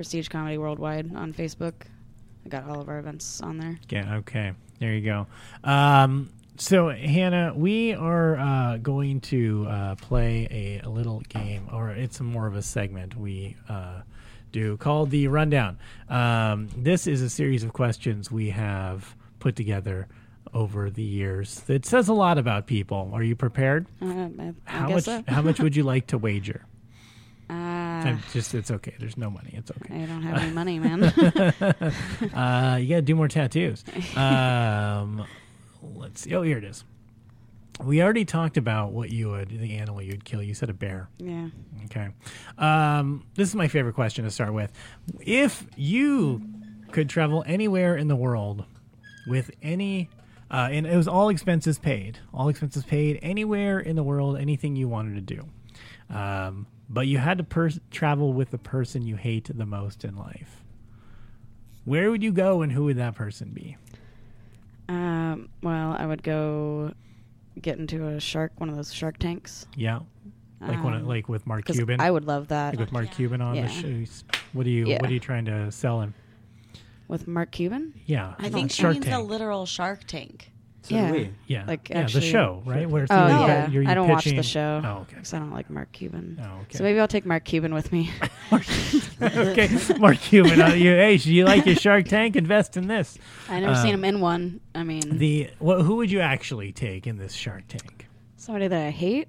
Prestige Comedy Worldwide on Facebook. I got all of our events on there. Yeah, okay. There you go. Um, so, Hannah, we are uh, going to uh, play a, a little game, or it's more of a segment we uh, do called the Rundown. Um, this is a series of questions we have put together over the years. It says a lot about people. Are you prepared? Uh, I, I How guess much? so. How much would you like to wager? Uh, I'm just it's okay. There's no money. It's okay. I don't have any money, man. uh, you gotta do more tattoos. Um, let's see. Oh, here it is. We already talked about what you would, the animal you'd kill. You said a bear. Yeah. Okay. Um, this is my favorite question to start with. If you could travel anywhere in the world with any, uh, and it was all expenses paid, all expenses paid, anywhere in the world, anything you wanted to do. Um, but you had to pers- travel with the person you hate the most in life. Where would you go, and who would that person be? Um, well, I would go get into a shark, one of those shark tanks. Yeah, like one, of- Um, like with Mark 'cause Cuban. I would love that. like with Mark Cuban on Yeah. the show. What are you? Yeah. What are you trying to sell him? With Mark Cuban? Yeah, I think she Shark means Tank. a literal Shark Tank. So Yeah. do we. Yeah, Like, yeah, actually- the show, right? Where it's Oh, where you yeah. got- you're I don't watch pitching- the show. Oh, okay. Because I don't like Mark Cuban. Oh, okay. So maybe I'll take Mark Cuban with me. okay, Mark Cuban. Uh, you, hey, do you like your Shark Tank? Invest in this. I never Um, seen him in one. I mean, The what, who would you actually take in this Shark Tank? somebody that I hate.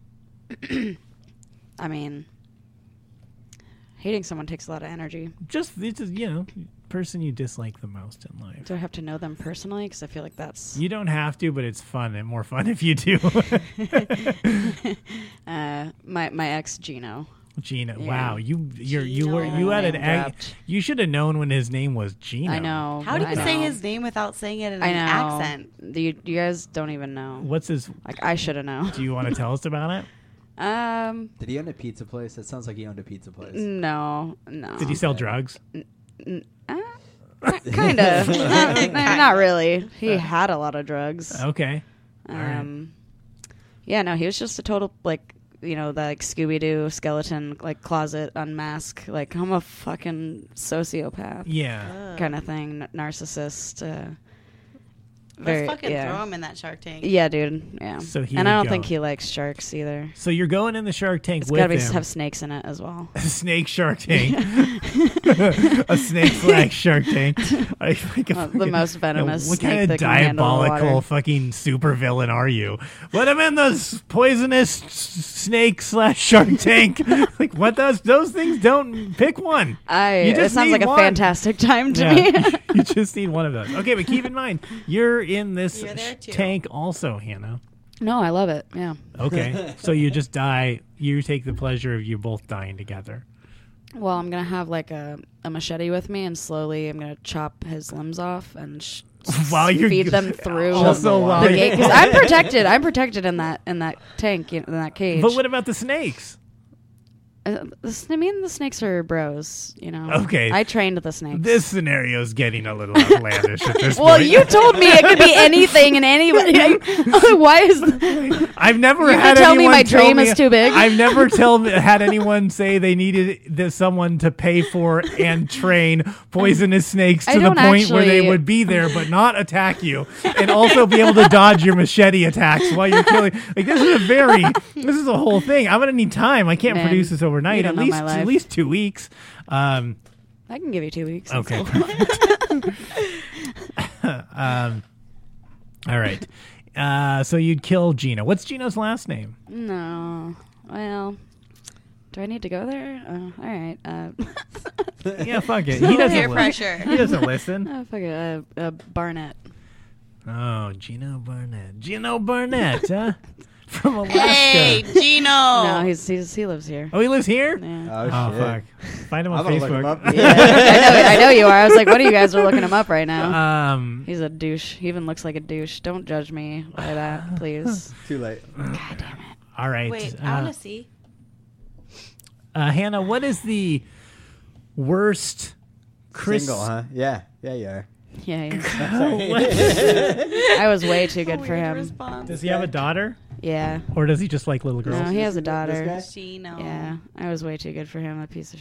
I mean, hating someone takes a lot of energy. Just this is you know person you dislike the most in life. Do I have to know them personally? Because I feel like that's You don't have to, but it's fun and more fun if you do. uh, my my ex Gino. Gina, Yeah. wow, you you're you were Gino. you had an Name ag- dropped. you should have known when his name was Gino. I know. How do I you say know. his name without saying it in I an know. accent? You, you guys don't even know. What's his? Like I should have known. Do you want to tell us about it? Um, Did he own a pizza place? That sounds like he owned a pizza place. no, no. Did he sell drugs? Kind of. not, not really. He had a lot of drugs. Okay. All right. Um, yeah, no, he was just a total like you know the like Scooby Doo skeleton like closet unmask like I'm a fucking sociopath Yeah. kind of thing, n- narcissist. Uh, Let's very fucking yeah. throw him in that Shark Tank. Yeah, dude. Yeah. So he and I would don't go. think he likes sharks either. So you're going in the Shark Tank It's with got to be him. have snakes in it as well. A snake Shark Tank. A snake slash Shark Tank. I, like, Uh, the fucking- most venomous What snake kind of that can handle the diabolical water. fucking supervillain are you? Let him in the s- poisonous s- snake slash Shark Tank. Like what? Those those things don't pick one. I. You It just sounds need like a one. fantastic time to Yeah, me. you just need one of those. Okay, but keep in mind you're in this You're there sh- too. tank also, Hannah. No, I love it. Yeah. Okay, so you just die. You take the pleasure of you both dying together. Well, I'm gonna have like a, a machete with me, and slowly I'm gonna chop his limbs off and sh- While you're feed g- them through Also, the while gate. Because I'm protected. I'm protected in that in that tank, in that cage. But what about the snakes? Uh, the, s- I mean, the snakes are bros. You know. Okay. I trained the snakes. This scenario is getting a little outlandish at this well, point. you told me it could be anything and anybody. Why is? I've never You had could tell me anyone my tell dream me- is too big. I've never tell had anyone say they needed the, someone to pay for and train poisonous snakes I to the don't point where they actually- would be there but not attack you, and also be able to dodge your machete attacks while you're killing. Like this is a very, this is a whole thing. I'm gonna need time. I can't Man, produce this you overnight. don't At know least my life. at least two weeks. Um, I can give you two weeks. Okay. um, all right. Uh, so you'd kill Gino. What's Gino's last name? No. Well, do I need to go there? Uh, all right. Uh, Yeah, fuck it. He doesn't Peer li- pressure. He doesn't listen. oh, fuck it. Uh, uh, Barnett. Oh, Gino Barnett. Gino Barnett, huh? From Alaska. Hey, Gino. No, he's, he's he lives here. Oh, he lives here? Yeah. Oh, Oh, shit. fuck. Find him on I'm gonna look him Facebook. up. Yeah, I, know, I know you are. I was like, what are you guys are looking him up right now? Um, He's a douche. He even looks like a douche. Don't judge me by that, please. Too late. all right. Wait, uh, I want to see. uh, Hannah, what is the worst Chris? Single, huh? Yeah. Yeah, you are. Yeah, he is. What? I was way too good for Weird him. response. Does he have a daughter? Yeah. Or does he just like little girls? No, he has a This daughter. guy? Gino. Yeah, I was way too good for him. A piece of shit.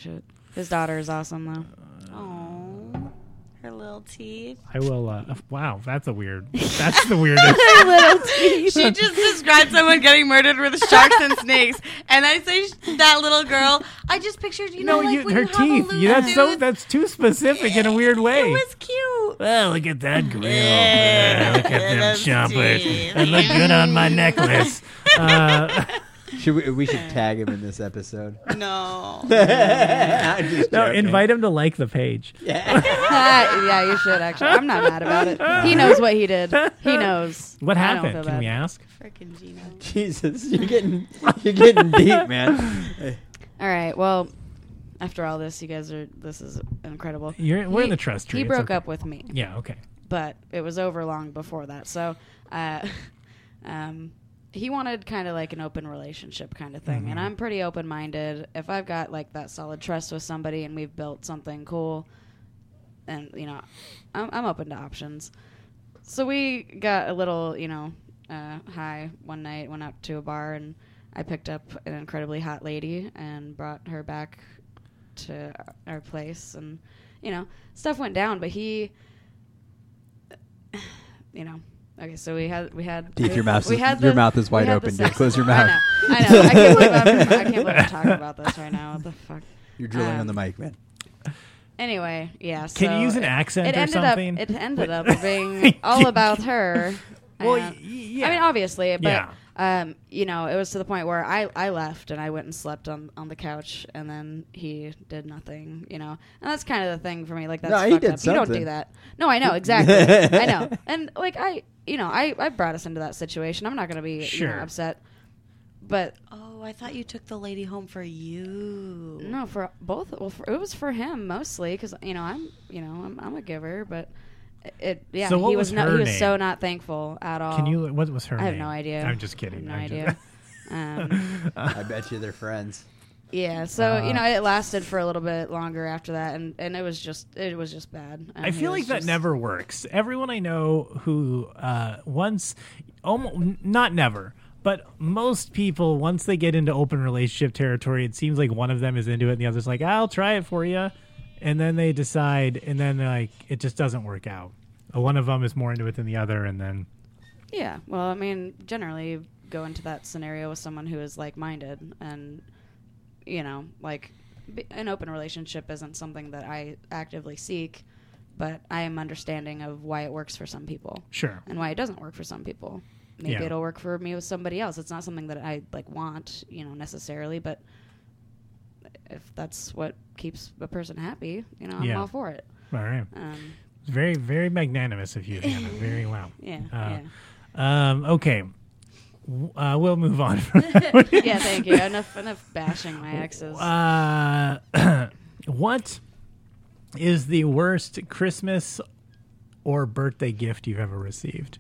His daughter is awesome though. Oh, her little teeth. I will. Uh, wow, that's a weird. That's the weirdest. Little teeth. She just described someone getting murdered with sharks and snakes, and I say sh- that little girl. I just pictured, you know, No, like you, when her you have teeth. a Yeah, that's so. tooth. That's too specific in a weird way. It was cute. Well, look at that grill. Yeah, look at them Those chompers. teeth. They look good on my necklace. Uh, Should we, we should tag him in this episode. No. I'm just no, joking. invite him to like the page. Uh, yeah, you should actually. I'm not mad about it. He knows what he did. He knows. What I don't happened? feel Can bad. we ask? Frickin' Gino. Jesus, you're getting you're getting deep, man. All right. Well, after all this, you guys are. This is incredible. You're, we're He- in the trust tree. He It's broke okay. up with me, Yeah. Okay. but it was over long before that. So, uh, um, he wanted kind of like an open relationship kind of thing, Mhm. and I'm pretty open minded. If I've got like that solid trust with somebody and we've built something cool, and you know, I'm, I'm open to options. So we got a little, you know, uh, high one night. Went out to a bar and I picked up an incredibly hot lady and brought her back to our place, and you know, stuff went down. But he, you know, okay. So we had we had Deep, we, your mouth we is- had your the- mouth is we wide had open, the Dick. sex- Close your I mouth. know. I know. I can't believe I'm, I can't believe I'm talking about this right now. What the fuck? You're drilling Um, on the mic, man. Anyway, yeah. Can so you use an it- accent it or ended something? Up, it ended up being all about her. Well, Uh, y- yeah. I mean, obviously, but Yeah. um, you know, it was to the point where I, I left and I went and slept on, on the couch, and then he did nothing. You know, and that's kind of the thing for me. Like that's No, he fucked did up. You don't something. do that. No, I know exactly. I know, and like I, you know, I, I brought us into that situation. I'm not going to be you Sure. know, upset, but Oh, I thought you took the lady home for you. no, for both. Well, for, it was for him mostly because you know I'm you know I'm, I'm a giver, but it, it yeah So what he was was no, her he was name? so not thankful at all. Can you? What was her I have name? no idea. I'm just kidding. I have no I'm idea. just- um, I bet you they're friends. yeah, so Uh, you know it lasted for a little bit longer after that, and, and it was just it was just bad. And I he feel was like that just- never works. Everyone I know who uh, once, almost not never, but most people once they get into open relationship territory, it seems like one of them is into it and the other's like, "I'll try it for you," and then they decide, and then like it just doesn't work out. Uh, One of them is more into it than the other, and then Yeah, well, I mean, generally you go into that scenario with someone who is like-minded, and you know, like b- an open relationship isn't something that I actively seek, but I am understanding of why it works for some people sure, and why it doesn't work for some people. Maybe Yeah. it'll work for me with somebody else. It's not something that I like want, you know, necessarily, but if that's what keeps a person happy, you know, I'm Yeah. all for it. all right. Um, It's very, very magnanimous of you, Hannah. Very well. yeah, Uh, yeah. Um, okay, W- uh, we'll move on. Yeah, thank you. Enough, enough bashing my exes. Uh, what is the worst Christmas or birthday gift you've ever received?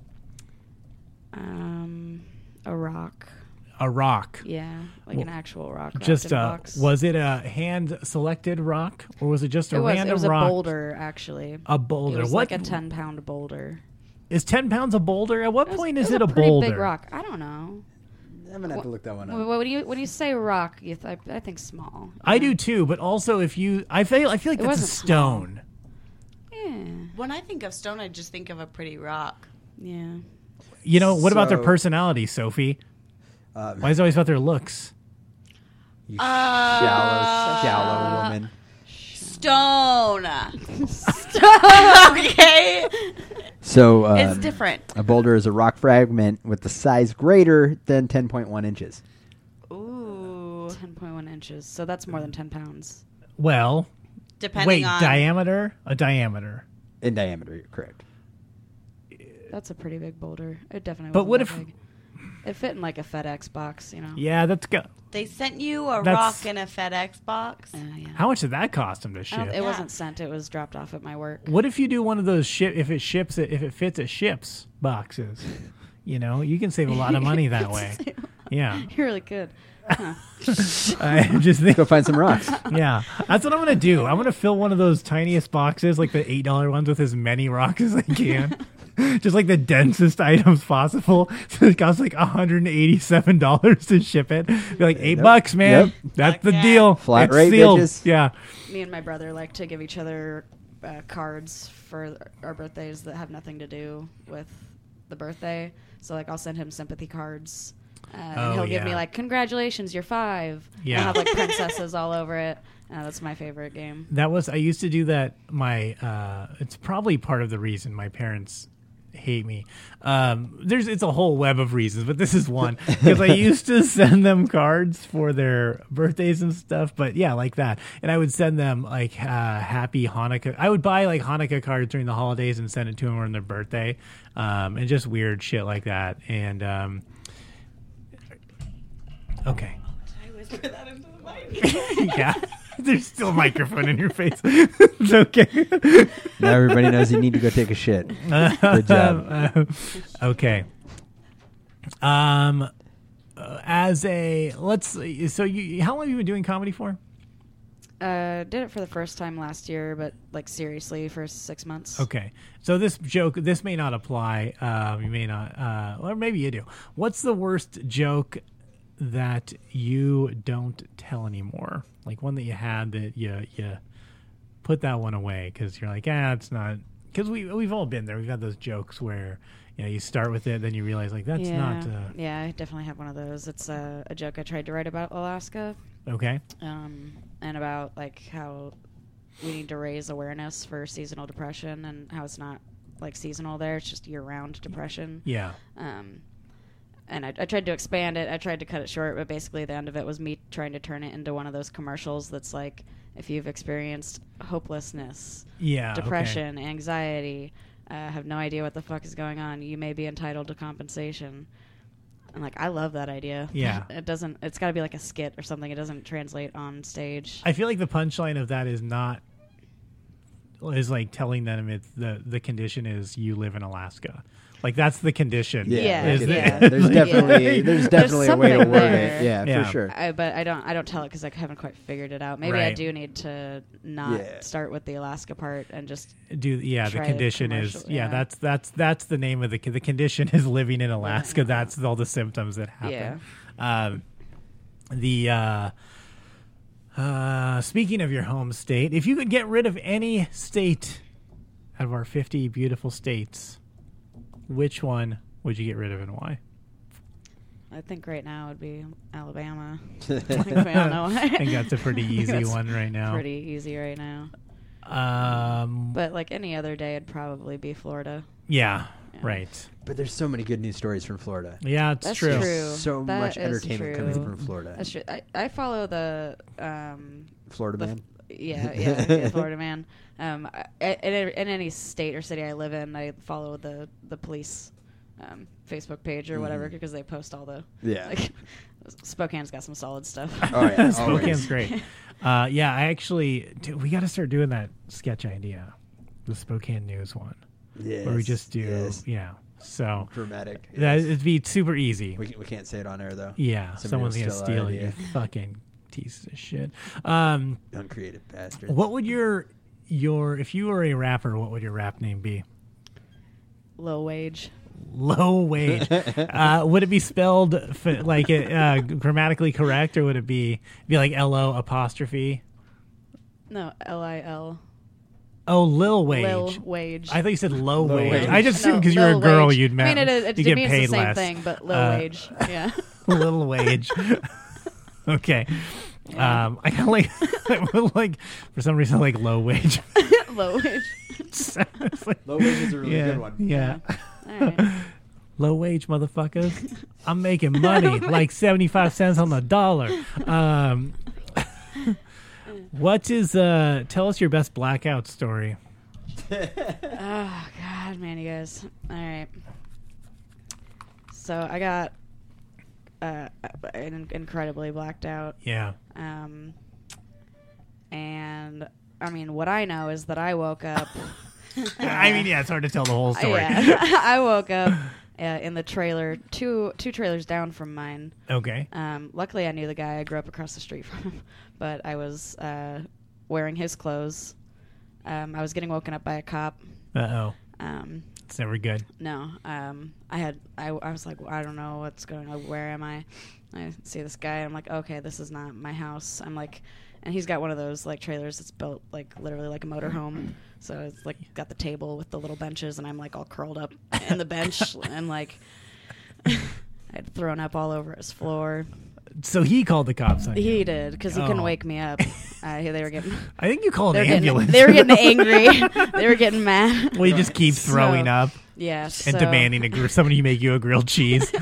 Um, a rock. A rock. Yeah, like Well, an actual rock. wrapped Just in a uh, box. was it a hand selected rock or was it just a it was, random it was a rock? boulder, actually. A boulder. It was What like a ten pound boulder. is ten pounds a boulder? At what It was- point it is was it a, pretty boulder? big rock. I don't know. I'm gonna have to look that one up. When, when you when you say rock, you th- I, I think small. I do too, but also if you, I feel, I feel like It that's a wasn't small. stone. Yeah, When I think of stone, I just think of a pretty rock. yeah. You know, what about their So- personality, Sophie? Uh, Why is it always about their looks? you Uh, shallow, shallow woman. Stone. Stone. Okay. So um, It's different. A boulder is a rock fragment with the size greater than ten point one inches. Ooh. Ten point one inches. So that's more than ten pounds. Well, Depending wait, on diameter? A diameter. In diameter, you're correct. That's a pretty big boulder. It definitely. But wasn't what that if- big. It fit in like a FedEx box, you know? Yeah, that's go. they sent you a That's- rock in a FedEx box. Uh, yeah. How much did that cost them to I ship? don't- it Yeah. wasn't sent. It was dropped off at my work. What if you do one of those ship? If it ships it, if it fits, it ships boxes. You know, you can save a lot of money that way. Yeah, You're really good. Huh. I just think. Go find some rocks. Yeah, that's what I'm gonna do. I'm gonna fill one of those tiniest boxes, like the eight dollar ones, with as many rocks as I can. just like the densest items possible. So it costs like one hundred eighty-seven dollars to ship it. You're like eight Yep. bucks, man. Yep. That's the Yeah. deal. Flat It's rate, sealed. bitches. Yeah. Me and my brother like to give each other uh, cards for our birthdays that have nothing to do with the birthday. So like I'll send him sympathy cards. Uh, Oh, and he'll give me yeah. like, congratulations, you're five. Yeah. And I'll have like princesses all over it. Uh, that's my favorite game. That was I used to do that. My uh, it's probably part of the reason my parents hate me. Um, there's it's a whole web of reasons, but this is one because I used to send them cards for their birthdays and stuff. But yeah, like that, and I would send them like uh, happy Hanukkah. I would buy like Hanukkah cards during the holidays and send it to them on their birthday, um, and just weird shit like that. And um, okay, I whisper that into the mic. yeah. There's still a microphone in your face. It's okay. Now everybody knows you need to go take a shit. Good job. Uh, okay. Um, uh, as a let's so you how long have you been doing comedy for? Uh, did it for the first time last year, but like seriously for six months. Okay, so this joke this may not apply. Um, you may not, uh, or maybe you do. What's the worst joke that you don't tell anymore? Like one that you had that you you put that one away because you're like, ah, it's not. Because we we've all been there. We've had those jokes where you know you start with it, then you realize like that's yeah. not uh, Yeah, I definitely have one of those. It's a, a joke I tried to write about Alaska. okay. Um, and about like how we need to raise awareness for seasonal depression and how it's not like seasonal there. It's just year-round depression. Yeah. Um, and I, I tried to expand it. I tried to cut it short, but basically the end of it was me trying to turn it into one of those commercials that's like, if you've experienced hopelessness, Yeah. depression, anxiety, uh, have no idea what the fuck is going on, you may be entitled to compensation. And like, I love that idea. Yeah. It doesn't, it's got to be like a skit or something. It doesn't translate on stage. I feel like the punchline of that is not is like telling them it's the the condition is you live in Alaska. Like that's the condition. Yeah, Yeah, I Is get the- yeah. that. There's Yeah. definitely there's definitely a way to something word there. it. Yeah, Yeah. for sure. I, but I don't, I don't tell it because I haven't quite figured it out. Maybe I Right. do need to not Yeah. start with the Alaska part and just Do yeah the Try it condition is commercial- yeah, yeah. that's that's that's the name of the the condition is living in Alaska. in That's all the symptoms that happen. Um, the uh, uh, speaking of your home state, if you could get rid of any state out of our fifty beautiful states, which one would you get rid of and why? I think right now would be Alabama. I think we all know. I think that's a pretty easy That's one right now. Pretty easy right now. Um, But like any other day, it'd probably be Florida. yeah, Yeah. right. But there's so many good news stories from Florida. Yeah, it's That's true. true. So That much is entertainment true. coming from Florida. That's true. I, I follow the um Florida the, man. yeah yeah, yeah Florida man. Um, I, in, in any state or city I live in, I follow the the police um, Facebook page or whatever because they post all the Yeah. like Spokane's got some solid stuff. Oh yeah. Spokane's always. great. Uh, yeah, I actually dude, we got to start doing that sketch idea, the Spokane News one, Yes. where we just do yes. yeah. So dramatic. that yes. it'd be super easy. We, we can't say it on air though. Yeah, Somebody someone's will gonna steal our steal you, idea. fucking pieces of shit. Um, Uncreative bastards. what would your your if you were a rapper, what would your rap name be? Low wage. Low wage. uh, would it be spelled f- like uh, grammatically correct, or would it be be like L O apostrophe? No, L I L. Oh, Lil Wage. Lil wage. I thought you said low, Low wage. wage. I just assumed No, because you're a low girl, wage. you'd I ma- mean, it, it, you it get means paid the same less. thing, but low Uh, wage. Yeah. Little wage. Okay. Um, I kind of like, I would like for some reason, like low wage. Low wage. It's like- Low wage is a really yeah, good one. Yeah. All right. Low wage, motherfuckers. I'm making money like seventy-five cents on the dollar. Um, what is, uh, tell us your best blackout story. Oh God, man, you guys. All right. So I got uh, in- incredibly blacked out. Yeah. Um, and I mean, what I know is that I woke up. I mean, yeah, it's hard to tell the whole story. Yeah, I woke up uh, in the trailer, two two trailers down from mine. Okay. Um, luckily, I knew the guy. I grew up across the street from him, but I was uh, wearing his clothes. Um, I was getting woken up by a cop. Uh-oh. Um, It's never good. No, um, I had I, I was like, I don't know what's going on. Where am I? I see this guy. I'm like, okay, this is not my house. I'm like, and he's got one of those like trailers that's built like literally like a motorhome. So it's like got the table with the little benches, and I'm like all curled up in the bench, and like I had thrown up all over his floor. So he called the cops on you. He did because he Oh. couldn't wake me up. Uh, they were getting. I think you called They an were getting, ambulance. they were getting angry. They were getting mad. Well, you just keep So- throwing up Yeah, and so, demanding a gr- somebody make you a grilled cheese.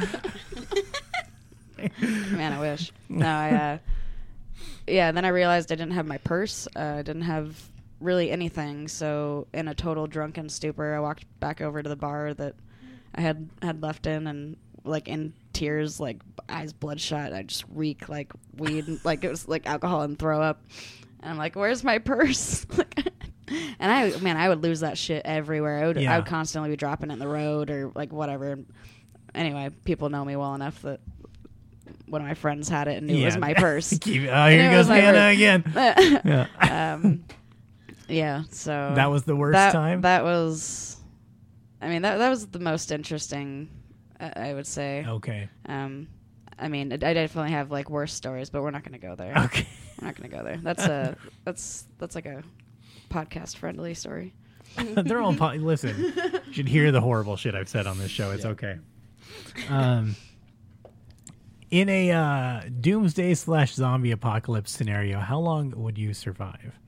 Man, I wish. No, I. Uh, yeah, then I realized I didn't have my purse. Uh, I didn't have really anything. So, in a total drunken stupor, I walked back over to the bar that I had had left in, and like in tears, like eyes bloodshot. I just reek like weed, and, like it was like alcohol and throw up. And I'm like, "Where's my purse?" Like, and I, man, I would lose that shit everywhere. I would, Yeah. I would constantly be dropping it in the road or like whatever. Anyway, people know me well enough that one of my friends had it and knew it was Yeah. my purse. Keep- oh, And here it goes was my Hannah purse. again. Yeah. um, yeah. So That was the worst that, time? That was. I mean, that that was the most interesting. Uh, I would say. Okay. Um, I mean, I definitely have like worse stories, but we're not going to go there. Okay. We're not going to go there. That's a that's that's like a podcast friendly story. They're all po- listen. You should hear the horrible shit I've said on this show. It's okay. Um, in a uh, doomsday slash zombie apocalypse scenario, how long would you survive?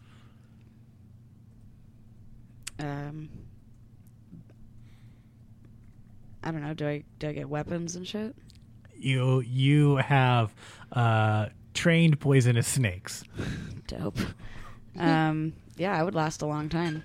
Um, I don't know. Do I do I get weapons and shit? You you have uh, trained poisonous snakes. Dope. Um, yeah, I would last a long time.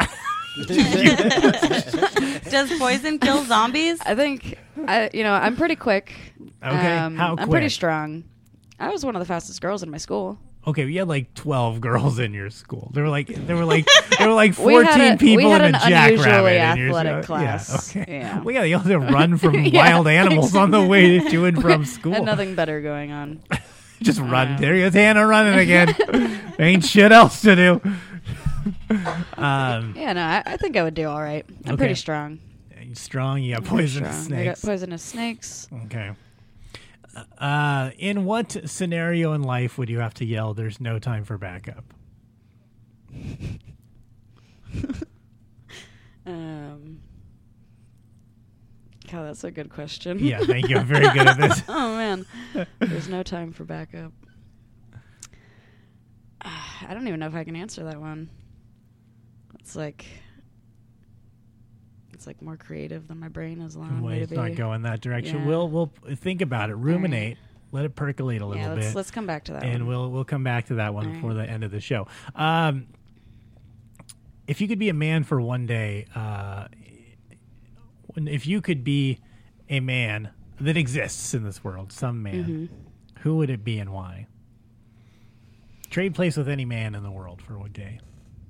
Does poison kill zombies? I think I, you know, I'm pretty quick. Okay, Um, how I'm pretty quick? strong. I was one of the fastest girls in my school. Okay, you had like twelve girls in your school. There were like there were like there were like We had fourteen a- people we had and a an jackrabbit unusually in your athletic school. class. Yeah, okay. Yeah. Well, yeah, you also run from Yeah. wild animals on the way to and from school. Had nothing better going on. Just run. Um, There goes Hannah running again. Ain't shit else to do. um, Yeah, no, I, I think I would do all right. I'm Okay. pretty strong. you strong. You got I'm pretty poisonous strong. I got snakes. poisonous snakes. Okay. Uh, in what scenario in life would you have to yell, "There's no time for backup"? Um, God, that's a good question. Yeah, thank you. I'm very good at this. Oh man, there's no time for backup. I don't even know if I can answer that one. It's like it's like more creative than my brain is allowing Well, me to it's be. not going that direction. Yeah. We'll we'll think about it, ruminate, let it percolate a little yeah, let's bit, let's come back to that and one. we'll we'll come back to that one All before right. the end of the show. Um, if you could be a man for one day, uh, when- if you could be a man that exists in this world, some man, Mhm. who would it be and why? Trade place with any man in the world for one day.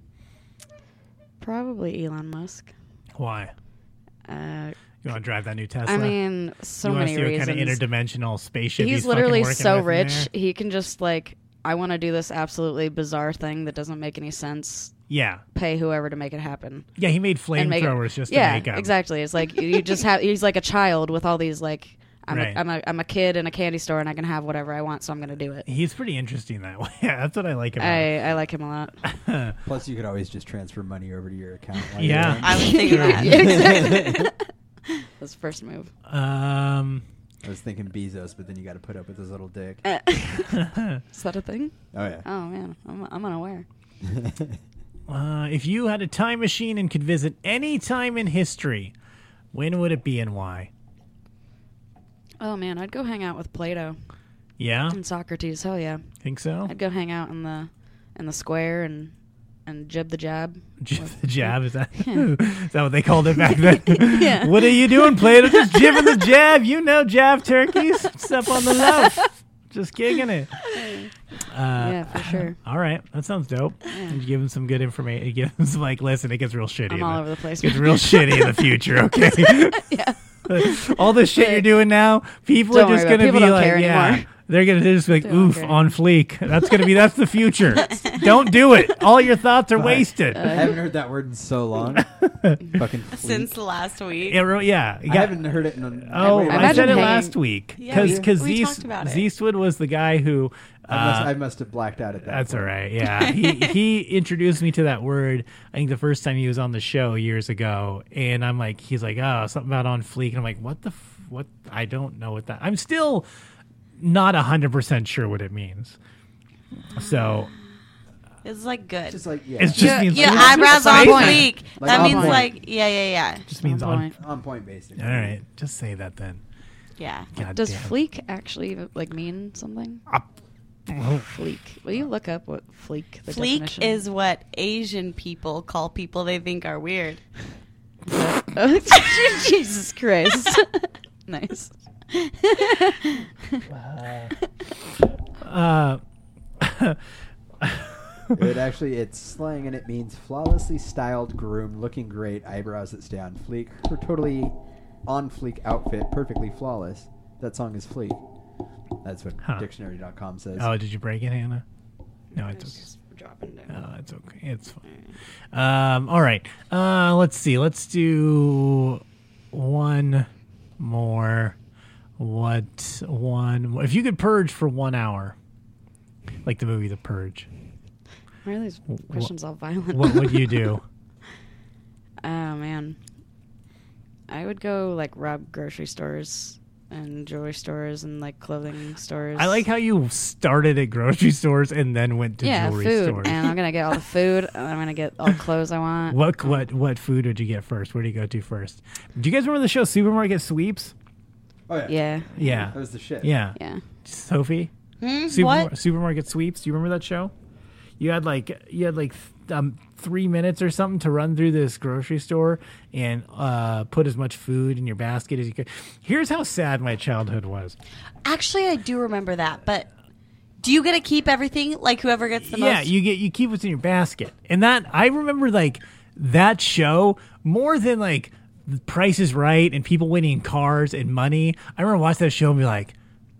Probably Elon Musk. Why? Uh, You want to drive that new Tesla? I mean, so you want many to see reasons. what kind of interdimensional spaceship he's, he's, fucking literally working so with in rich. there? He can just like, I want to do this absolutely bizarre thing that doesn't make any sense. Yeah. Pay whoever to make it happen. Yeah, he made And make it- flamethrowers just yeah, to make 'em. exactly. It's like you just have. He's like a child with all these like. I'm, Right. a, I'm a I'm a kid in a candy store and I can have whatever I want, so I'm going to do it. He's pretty interesting that way. Yeah, that's what I like about him. I, I like him a lot. Plus, you could always just transfer money over to your account. while Yeah. you're in. I was thinking that. Exactly. That's the first move. Um, I was thinking Bezos, but then you got to put up with his little dick. Uh, Is that a thing? Oh yeah. Oh man, I'm I'm unaware. uh, if you had a time machine and could visit any time in history, when would it be and why? Oh man, I'd go hang out with Plato Yeah, and Socrates. Hell yeah, think so. I'd go hang out in the in the square and and jib the jab. Jib with- the jab is that? Yeah. Is that what they called it back then? Yeah. What are you doing, Plato? Just jibbing the jab. You know, jab turkeys. Step on the loaf. Just kicking it. Uh, yeah, for sure. All right, that sounds dope. Yeah. And you give him some good information. You give him some like, listen, it gets real shitty. I'm in all the- over the place. It gets real shitty in the future. Okay. Yeah. All this shit But- you're doing now, people Don't are just worry about gonna it. People be don't like, care yeah, anymore. They're gonna just be like, They're oof, hungry. on fleek. That's gonna be that's the future. Don't do it. All your thoughts are wasted. I haven't heard that word in so long. Fucking Since last week. Yeah, re- yeah. I haven't heard it in. A, Oh, wait, I imagine said it hanging- last week Yeah, because we- because we talked about it. Eastwood was the guy who. I, must, uh, I must have blacked out at that. That's point. all right. Yeah, he he introduced me to that word. I think the first time he was on the show years ago, and I'm like, he's like, oh, something about on fleek, and I'm like, what the f- what? I don't know what that. I'm still not a hundred percent sure what it means. So It's like good. Just like yeah, it's just your means your like, eyebrows on say fleek. Like that on means point. like yeah, yeah, yeah, Just means On on. point. on point basically. All right, just say that then. yeah. God Does damn. fleek actually like mean something? Ah, oh, Fleek. Will you look up what fleek? The Fleek definition? is what Asian people call people they think are weird. Oh, Jesus Christ. Nice. Uh, It actually it's slang and it means flawlessly styled, groomed, looking great, eyebrows that stay on fleek, her totally on fleek outfit, perfectly flawless. That song is Fleek. That's what Huh. dictionary dot com says. oh, did you break it, Hannah? No, it's okay. Just dropping down. Oh, it's okay. It's fine. Um, all right. Uh, let's see. Let's do one more. What one? If you could purge for one hour, like the movie The Purge, Why are these questions all violent? what would you do? Oh man, I would go like rob grocery stores and jewelry stores and like clothing stores. I like how you started at grocery stores and then went to yeah, jewelry food, stores. and I'm gonna get all the food, and I'm gonna get all the clothes I want. What what what food would you get first? Where do you go to first? Do you guys remember the show Supermarket Sweeps? Oh yeah. Yeah, Yeah, That was the shit. yeah. yeah. Sophie, Hmm? Supermar- What? Supermarket Sweeps. Do you remember that show? You had like you had like th- um, three minutes or something to run through this grocery store and uh, put as much food in your basket as you could. Here's how sad my childhood was. Actually, I do remember that, but do you get to keep everything? Like whoever gets the Yeah, most? you get you keep what's in your basket, and that I remember like that show more than like The Price is Right and people winning cars and money. I remember watching that show and be like,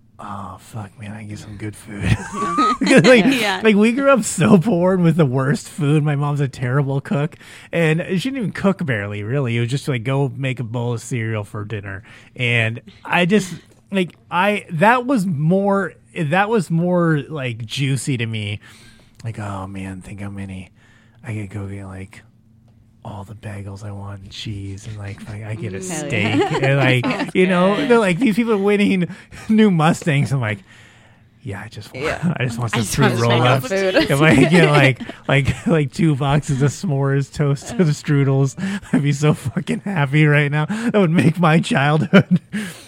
oh fuck, man, I can get some good food. like, Yeah. like we grew up so poor and with the worst food. My mom's a terrible cook, and she didn't even cook barely. Really, it was just like go make a bowl of cereal for dinner, and I just like I that was more that was more like juicy to me. Like, oh man, think how many I could go get like all the bagels I want and cheese and like I I get a Hell steak yeah. and like you know they're like these people are winning new Mustangs. I'm like, yeah, I just want, Yeah. I just want I some just fruit want some roll ups. food. If I get like like like two boxes of s'mores, toasted strudels, I'd be so fucking happy right now. That would make my childhood.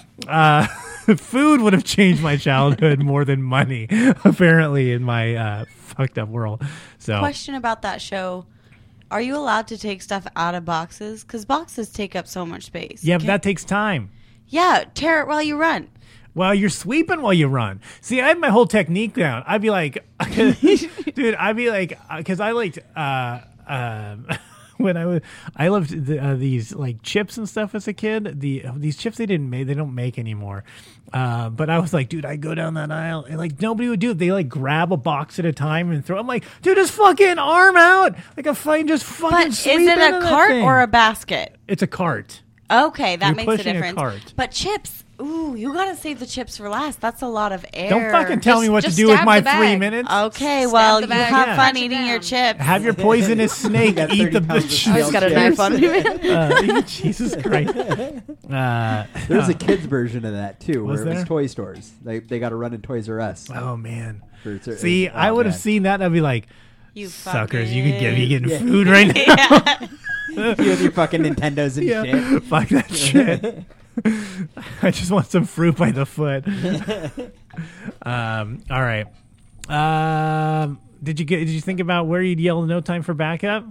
Uh, food would have changed my childhood more than money, apparently, in my uh, fucked up world. So Question about that show. Are you allowed to take stuff out of boxes? Because boxes take up so much space. yeah, but Can- that takes time. Yeah, tear it while you run. Well, you're sweeping while you run. See, I have my whole technique down. I'd be like, dude, I'd be like, because I liked, uh, um, when I was, I loved the, uh, these like chips and stuff as a kid. The these chips they didn't make, they don't make anymore. Uh, but I was like, dude, I go down that aisle and like nobody would do it. They like grab a box at a time and throw. I'm like, dude, just fucking arm out, like a fucking just fucking. But is sweep it into a that cart thing. or a basket? It's a cart. Okay, that You're makes a pushing a difference. cart. But chips, ooh, you gotta save the chips for last. That's a lot of air. Don't fucking tell Just- me what to just do with stab my the bag. three minutes. Okay, Stab well, the you bag. have Yeah. fun Punch it eating your down. chips. Have your poisonous snake got eat the thirty pounds of bitch. I just got a Chips. knife on me. Uh, Jesus Christ. Uh, There was a kids version of that too, Was where it there? was toy stores. They they got to run in Toys R Us. oh, man. For cer- See, oh, I would have man. seen that and I'd be like, You suckers, you could get me fucking- getting Yeah. food right now. Yeah. you with your fucking Nintendos and Yeah. shit. Fuck that shit. I just want some fruit by the foot. um, all right. Um, did you get? Did you think about where you'd yell "No time for backup"?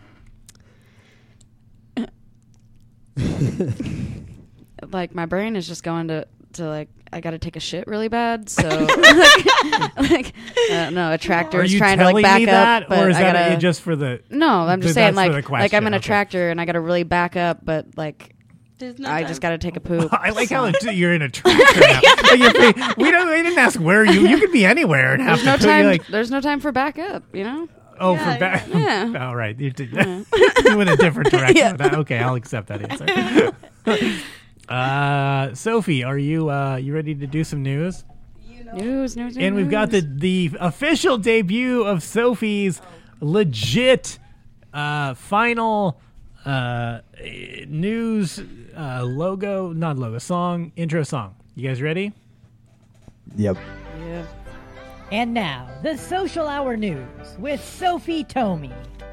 Like my brain is just going to to like I got to take a shit really bad, so like, like uh, no, a tractor Are is you trying to telling like back me up, that, but or is I that gotta, just for the? No, I'm just Th- saying that's for like the like I'm question, in a okay. tractor and I got to really back up, but like There's no I time. just got to take a poop. I like how it's- you're in a tractor now. Like you're being- we don't. We didn't ask where you. You could be anywhere and have There's no to. put- time. you're like, There's no time for backup. You know. oh, Yeah, for back. yeah. All right, you did. You went a different direction. Yeah. With that. Okay, I'll accept that answer. uh, Sophie, are you uh, you ready to do some news? News, news, news. And we've got the the official debut of Sophie's legit uh, final uh, news uh, logo, not logo, song, intro song. You guys ready? Yep. Yeah. And now, the Social Hour News with Sophie Tomey.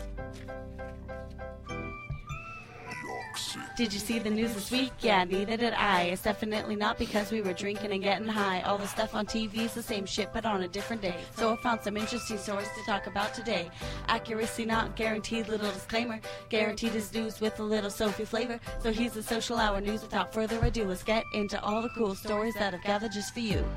Did you see the news this week? Yeah, neither did I. It's definitely not because we were drinking and getting high. All the stuff on T V is the same shit, but on a different day. So I found some interesting stories to talk about today. Accuracy not guaranteed, little disclaimer. Guaranteed is news with a little Sophie flavor. So here's the Social Hour News. Without further ado, let's get into all the cool stories that I've gathered just for you.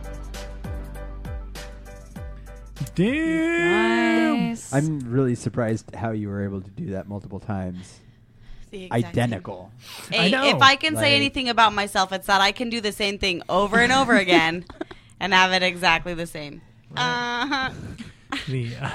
Damn. Nice. I'm really surprised how you were able to do that multiple times. The exact same. Identical. Hey, I know. if I can Like- say anything about myself, it's that I can do the same thing over and over again and have it exactly the same. Uh-huh. The, uh,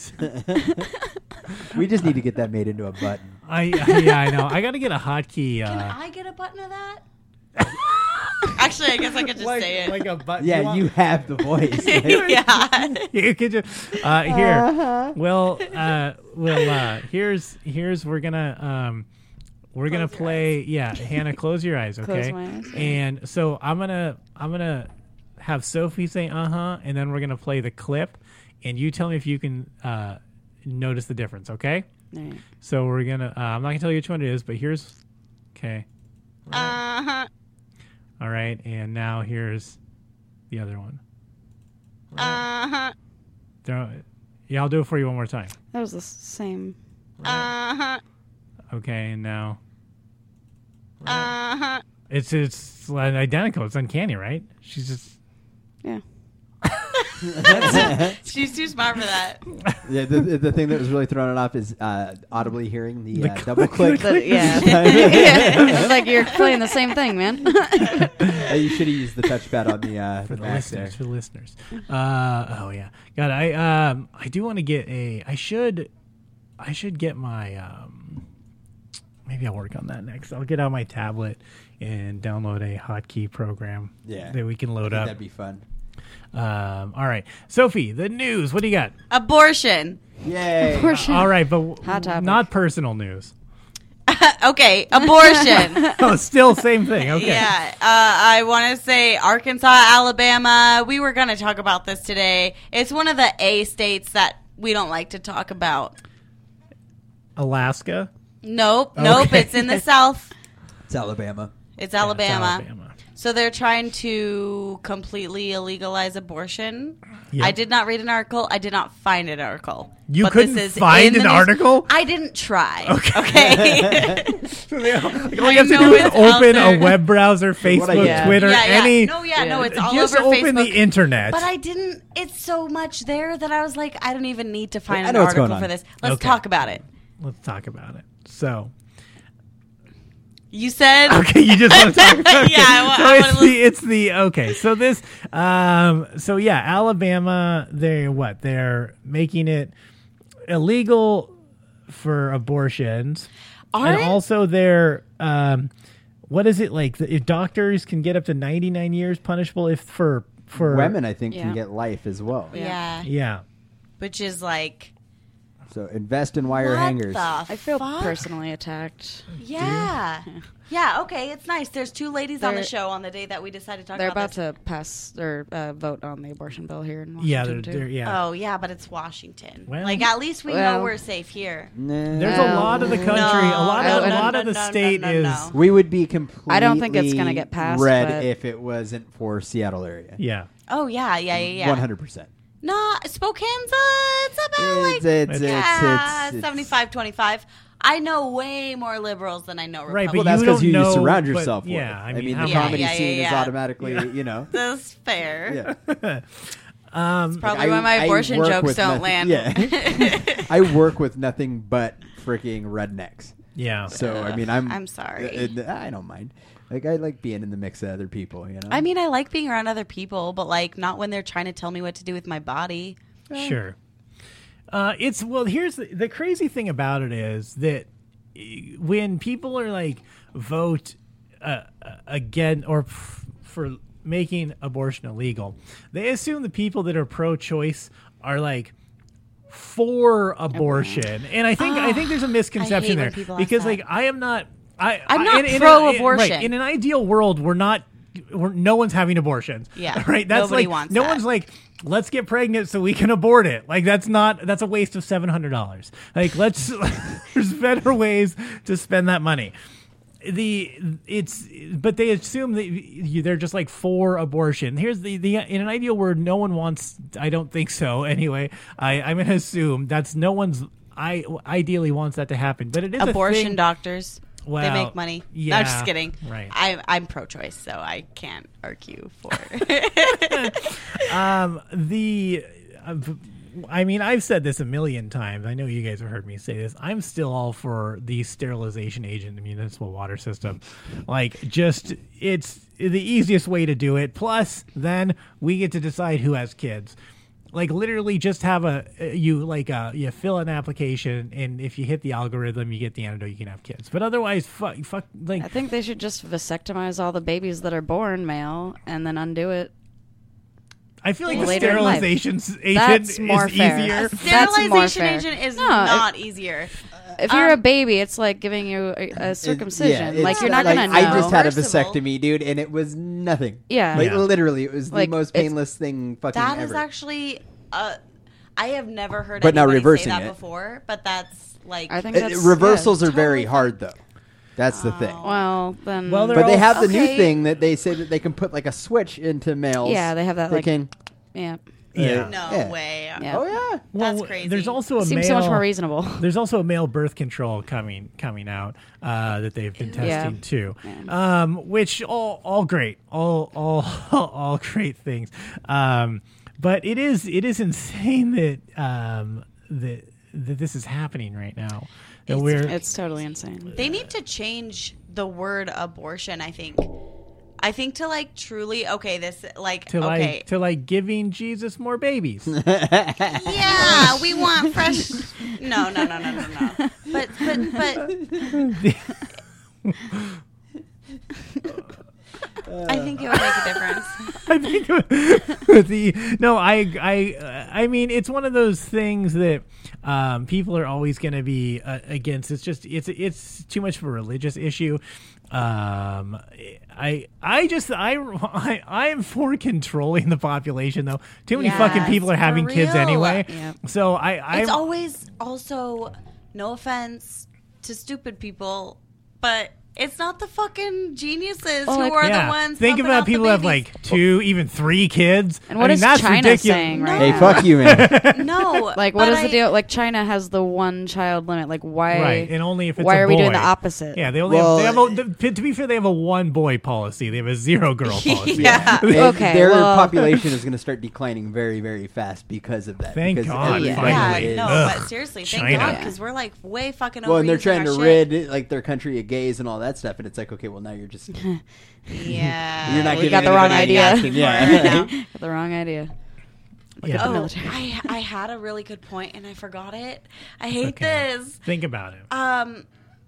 We just need to get that made into a button. I, I yeah, I know. I got to get a hotkey. Can Uh, I get a button of that? Actually, I guess I could just like, say it. like a button. Yeah, want- you have the voice. Like, yeah. You could just uh, here. Well, uh, well, uh, here's here's we're gonna um, we're gonna Close your play. Yeah, Hannah, close your eyes, Close okay? my eyes. And so I'm gonna I'm gonna have Sophie say uh huh, and then we're gonna play the clip, and you tell me if you can uh, notice the difference, okay? All right. So we're gonna. Uh, I'm not gonna tell you which one it is, but here's okay. Uh-huh. All right, and now here's the other one. Uh-huh. Throw- Yeah, I'll do it for you one more time. That was the same. Uh-huh. Okay, and now Uh-huh. it's it's identical. It's uncanny, right? She's just Yeah. She's too smart for that. Yeah, the, the thing that was really throwing it off is uh, audibly hearing the, The uh, click, double click. The- yeah. yeah. It's like you're playing the same thing, man. Uh, you should have used the touchpad on the uh, for the the back listeners. there. For the listeners. Uh, oh yeah, God, I um I do want to get a. I should, I should get my um. Maybe I'll work on that next. I'll get out my tablet and download a hotkey program. Yeah. that we can load I think up. That'd be fun. Um, all right, Sophie, the news. What do you got? Abortion. Yay! Abortion. All right, but Hot topic. not personal news. Okay, abortion. Oh, still same thing. Okay. Yeah, uh, I want to say Arkansas, Alabama. We were going to talk about this today. It's one of the A states that we don't like to talk about. Alaska. Nope, nope. Okay. It's in the South. It's Alabama. It's Yeah, Alabama. it's Alabama. So they're trying to completely illegalize abortion. Yep. I did not read an article. I did not find an article. You But couldn't this is find in the an news. article? I didn't try. Okay. All you have to know do is it's out open a there. web browser, Facebook, Yeah. Twitter, Yeah, yeah. any. No, yeah, no, it's all just over open Facebook. the internet. But I didn't. It's so much there that I was like, I don't even need to find I an know what's article going on. for this. Let's Okay. talk about it. Let's talk about it. So, You said. okay, you just want to talk about it. Yeah, I wa- so I it's wanna the it's the okay. So this, um, so yeah, Alabama. They're what? They're making it illegal for abortions, Aren't- and also they're um, what is it like? The, if doctors can get up to ninety-nine years punishable if for for Women, I think, Yeah. can get life as well. Yeah. Yeah. Which is like. So invest in wire what hangers. the I feel fuck? personally attacked. Yeah. Yeah, okay, it's nice. There's two ladies on the They're- show on the day that we decided to talk They're about about this. to pass or uh, vote on the abortion bill here in Yeah, Washington they're, too. they're yeah. Oh, yeah, but it's Washington. Well- like, at least we know Well- we're safe here. Nah. There's a lot of the country. a lot no, of a no, lot no, of the no, no, state no, is no. We would be completely I don't think it's gonna get passed, red but- if it wasn't for Seattle area. yeah. Oh, yeah, yeah, yeah, yeah. One hundred percent. No, Spokane's, uh, it's about like, It's it's it's yeah, it's, it's seventy-five twenty-five. I know way more liberals than I know Right, Republicans. but Well, that's you because don't you know, surround but- yourself with. yeah, it. I I mean, mean, how the Yeah, comedy yeah, yeah, scene is yeah. automatically, you know. That's fair. Yeah. Um, Probably I- why my I abortion work jokes with don't nothing- land. Yeah. I work with nothing but freaking rednecks. Yeah. So I mean, I'm I'm sorry. uh, uh, I don't mind. Like I like being in the mix of other people. You know. I mean, I like being around other people, but like not when they're trying to tell me what to do with my body. Sure. Uh, it's well. Here's the, the crazy thing about it is that eh, when people are like vote uh, again or f- for making abortion illegal, they assume the people that are pro-choice are like for abortion, and I think I think there's a misconception when there people ask because that. like I am not. I, I'm I- not in- in a- pro-abortion. right, in an ideal world, we're not. We're, no one's having abortions. Yeah, right. That's nobody like wants no that. one's like, let's get pregnant so we can abort it. Like that's not that's a waste of seven hundred dollars. Like let's there's better ways to spend that money. The it's but they assume that you, they're just like for abortion. Here's the the in an ideal world, no one wants. I don't think so. Anyway, I I'm gonna assume that's no one's. I ideally wants that to happen, but it is Abortion a thing. doctors. Well, they make money. yeah, No, I'm just kidding. right. I, I'm pro-choice, so I can't argue for. Um, the, uh, I mean, I've said this a million times. I know you guys have heard me say this. I'm still all for the sterilization agent in the municipal water system. Like, just, it's the easiest way to do it. Plus, then we get to decide who has kids. Like, literally just have a, you, like, uh, you fill an application, and if you hit the algorithm, you get the antidote, you can have kids. But otherwise, fuck, fuck, like... I think they should just vasectomize all the babies that are born male and then undo it. I feel like the Later in life. sterilization agent That's is more fair. easier. That's more Sterilization fair. agent is No, not easier. If you're Um, a baby, it's like giving you a, a circumcision. Yeah, like it's you're not like, gonna know. I just had a First of all- vasectomy, dude, and it was nothing. Yeah. Like Yeah. literally, it was the Like, most it's- painless thing fucking That ever. is actually, uh, I have never heard But now anybody reversing say that it. before, but that's like... I think It- that's reversals yeah. are very totally hard, though. That's the thing. Well, then. Well, they're But they all- have the new Okay. thing that they say that they can put like a switch into males. Yeah, they have that, They like- can. yeah. Yeah. No Yeah. way. Yeah. Oh yeah. Well, That's crazy. There's also a Seems male, so much more reasonable. There's also a male birth control coming coming out uh, that they've been testing Yeah. too, Yeah. um, which all all great, all all all great things. Um, but it is it is insane that um, that that this is happening right now. That It's- we're It's totally insane. They need to change the word abortion, I think. I think to like truly, okay, this, like, to okay. like to like giving Jesus more babies. Yeah, we want fresh. No, no, no, no, no, no. But, but, but. I think it would make a difference. I think the no, I I uh, I mean it's one of those things that um, people are always going to be uh, against. It's just it's it's too much of a religious issue. Um, I I just I I I am for controlling the population though. Too many fucking Yes, people are having for kids real. anyway. Yeah. So I I It's always also, no offense to stupid people, but it's not the fucking geniuses Well, who like- are yeah. the ones. Think pumping about out the people who have babies. like two, even three kids. And what I mean, is that's China ridiculous. saying right Hey, now? fuck you, man. No. Like, what but is the I- deal? Like, China has the one child limit. Like, why? Right, and only if it's why a are we doing boy. the opposite? Yeah, they only Well, have, they have a, to be fair, they have a one boy policy. They have a zero girl policy. Yeah. And Okay, their well- population is going to start declining very, very fast because of that. Thank because God, everybody finally. Yeah, is- no, Ugh, but seriously, thank China. God, because we're like way fucking Well, and they're overusing trying to our shit. rid like their country of gays and all that stuff, and it's like, okay, well now you're just Yeah. you're not We getting got the wrong anybody idea. asking, Yeah. Got the wrong idea. Yeah. the Oh, military. I I had a really good point and I forgot it. I hate Okay. this. Think about it. Um,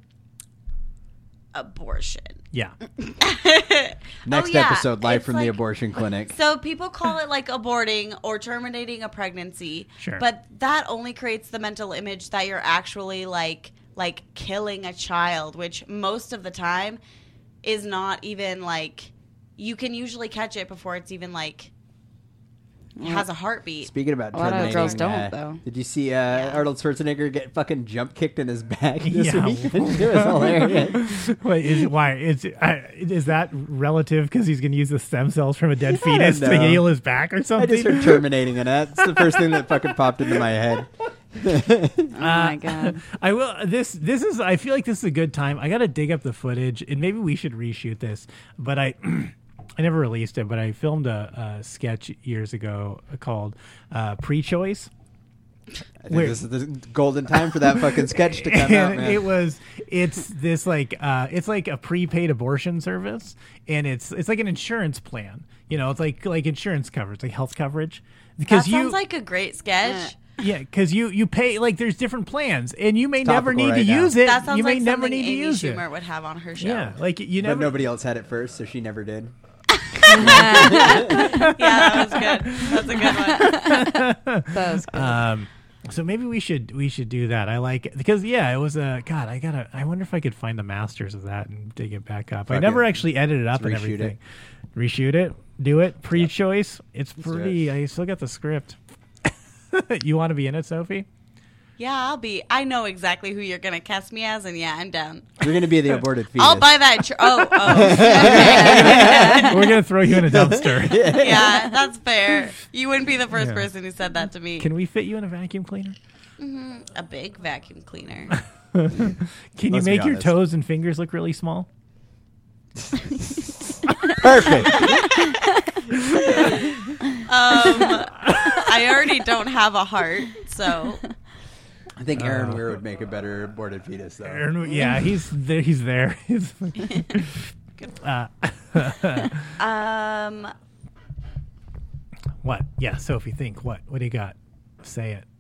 abortion. Yeah. Next Oh, yeah. episode, live It's from the like- abortion clinic. So people call it like aborting or terminating a pregnancy. Sure. But that only creates the mental image that you're actually like like killing a child, which most of the time is not even like, you can usually catch it before it's even like has a heartbeat. Speaking about A lot of terminating, girls don't, uh, though. Did you see uh, Arnold Schwarzenegger get fucking jump kicked in his back this Yeah. week? It was hilarious. Wait, is, why is uh, is that relative? Because he's going to use the stem cells from a dead I fetus don't to know. heal his back or I something? just heard terminating, and that's the first thing that fucking popped into my head. Oh my god. I will. This this is. I feel like this is a good time. I got to dig up the footage, and maybe we should reshoot this. But I, I never released it. But I filmed a, a sketch years ago called uh, "Pre-Choice," I think this is the golden time for that fucking sketch to come and out, man. It was, it's this like, uh, it's like a prepaid abortion service, and it's it's like an insurance plan. You know, it's like like insurance coverage, like health coverage. Because That you, sounds like a great sketch. yeah, because you you pay like there's different plans, and you may It's never topical need right to now. use it. That sounds you may like never something need to Amy use Schumer it. would have on her show. Yeah, like you But never. nobody else had it first, so she never did. Yeah, that was good. That's a good one. That was good. Um, so maybe we should we should do that. I like it because yeah, it was a God. I gotta. I wonder if I could find the masters of that and dig it back up. I Fuck never it. actually edited it up and Let's reshoot everything. Reshoot it. Do it. Pre-choice. It's do pretty. I still got the script. You want to be in it, Sophie? Yeah, I'll be. I know exactly who you're going to cast me as, and yeah, I'm down. You're going to be the aborted fetus. I'll buy that. Tr- oh, oh. We're gonna throw you in a dumpster. Yeah, that's fair. You wouldn't be the first Yeah. person who said that to me. Can we fit you in a vacuum cleaner? hmm A big vacuum cleaner. Can you Let's be make your honest. toes and fingers look really small? Perfect. Um, I already don't have a heart, so I think Aaron Uh, Weir would make a better aborted fetus, though. Aaron- Yeah, he's there. He's there. He's- uh, um, what? Yeah, Sophie, think. What? What do you got? Say it.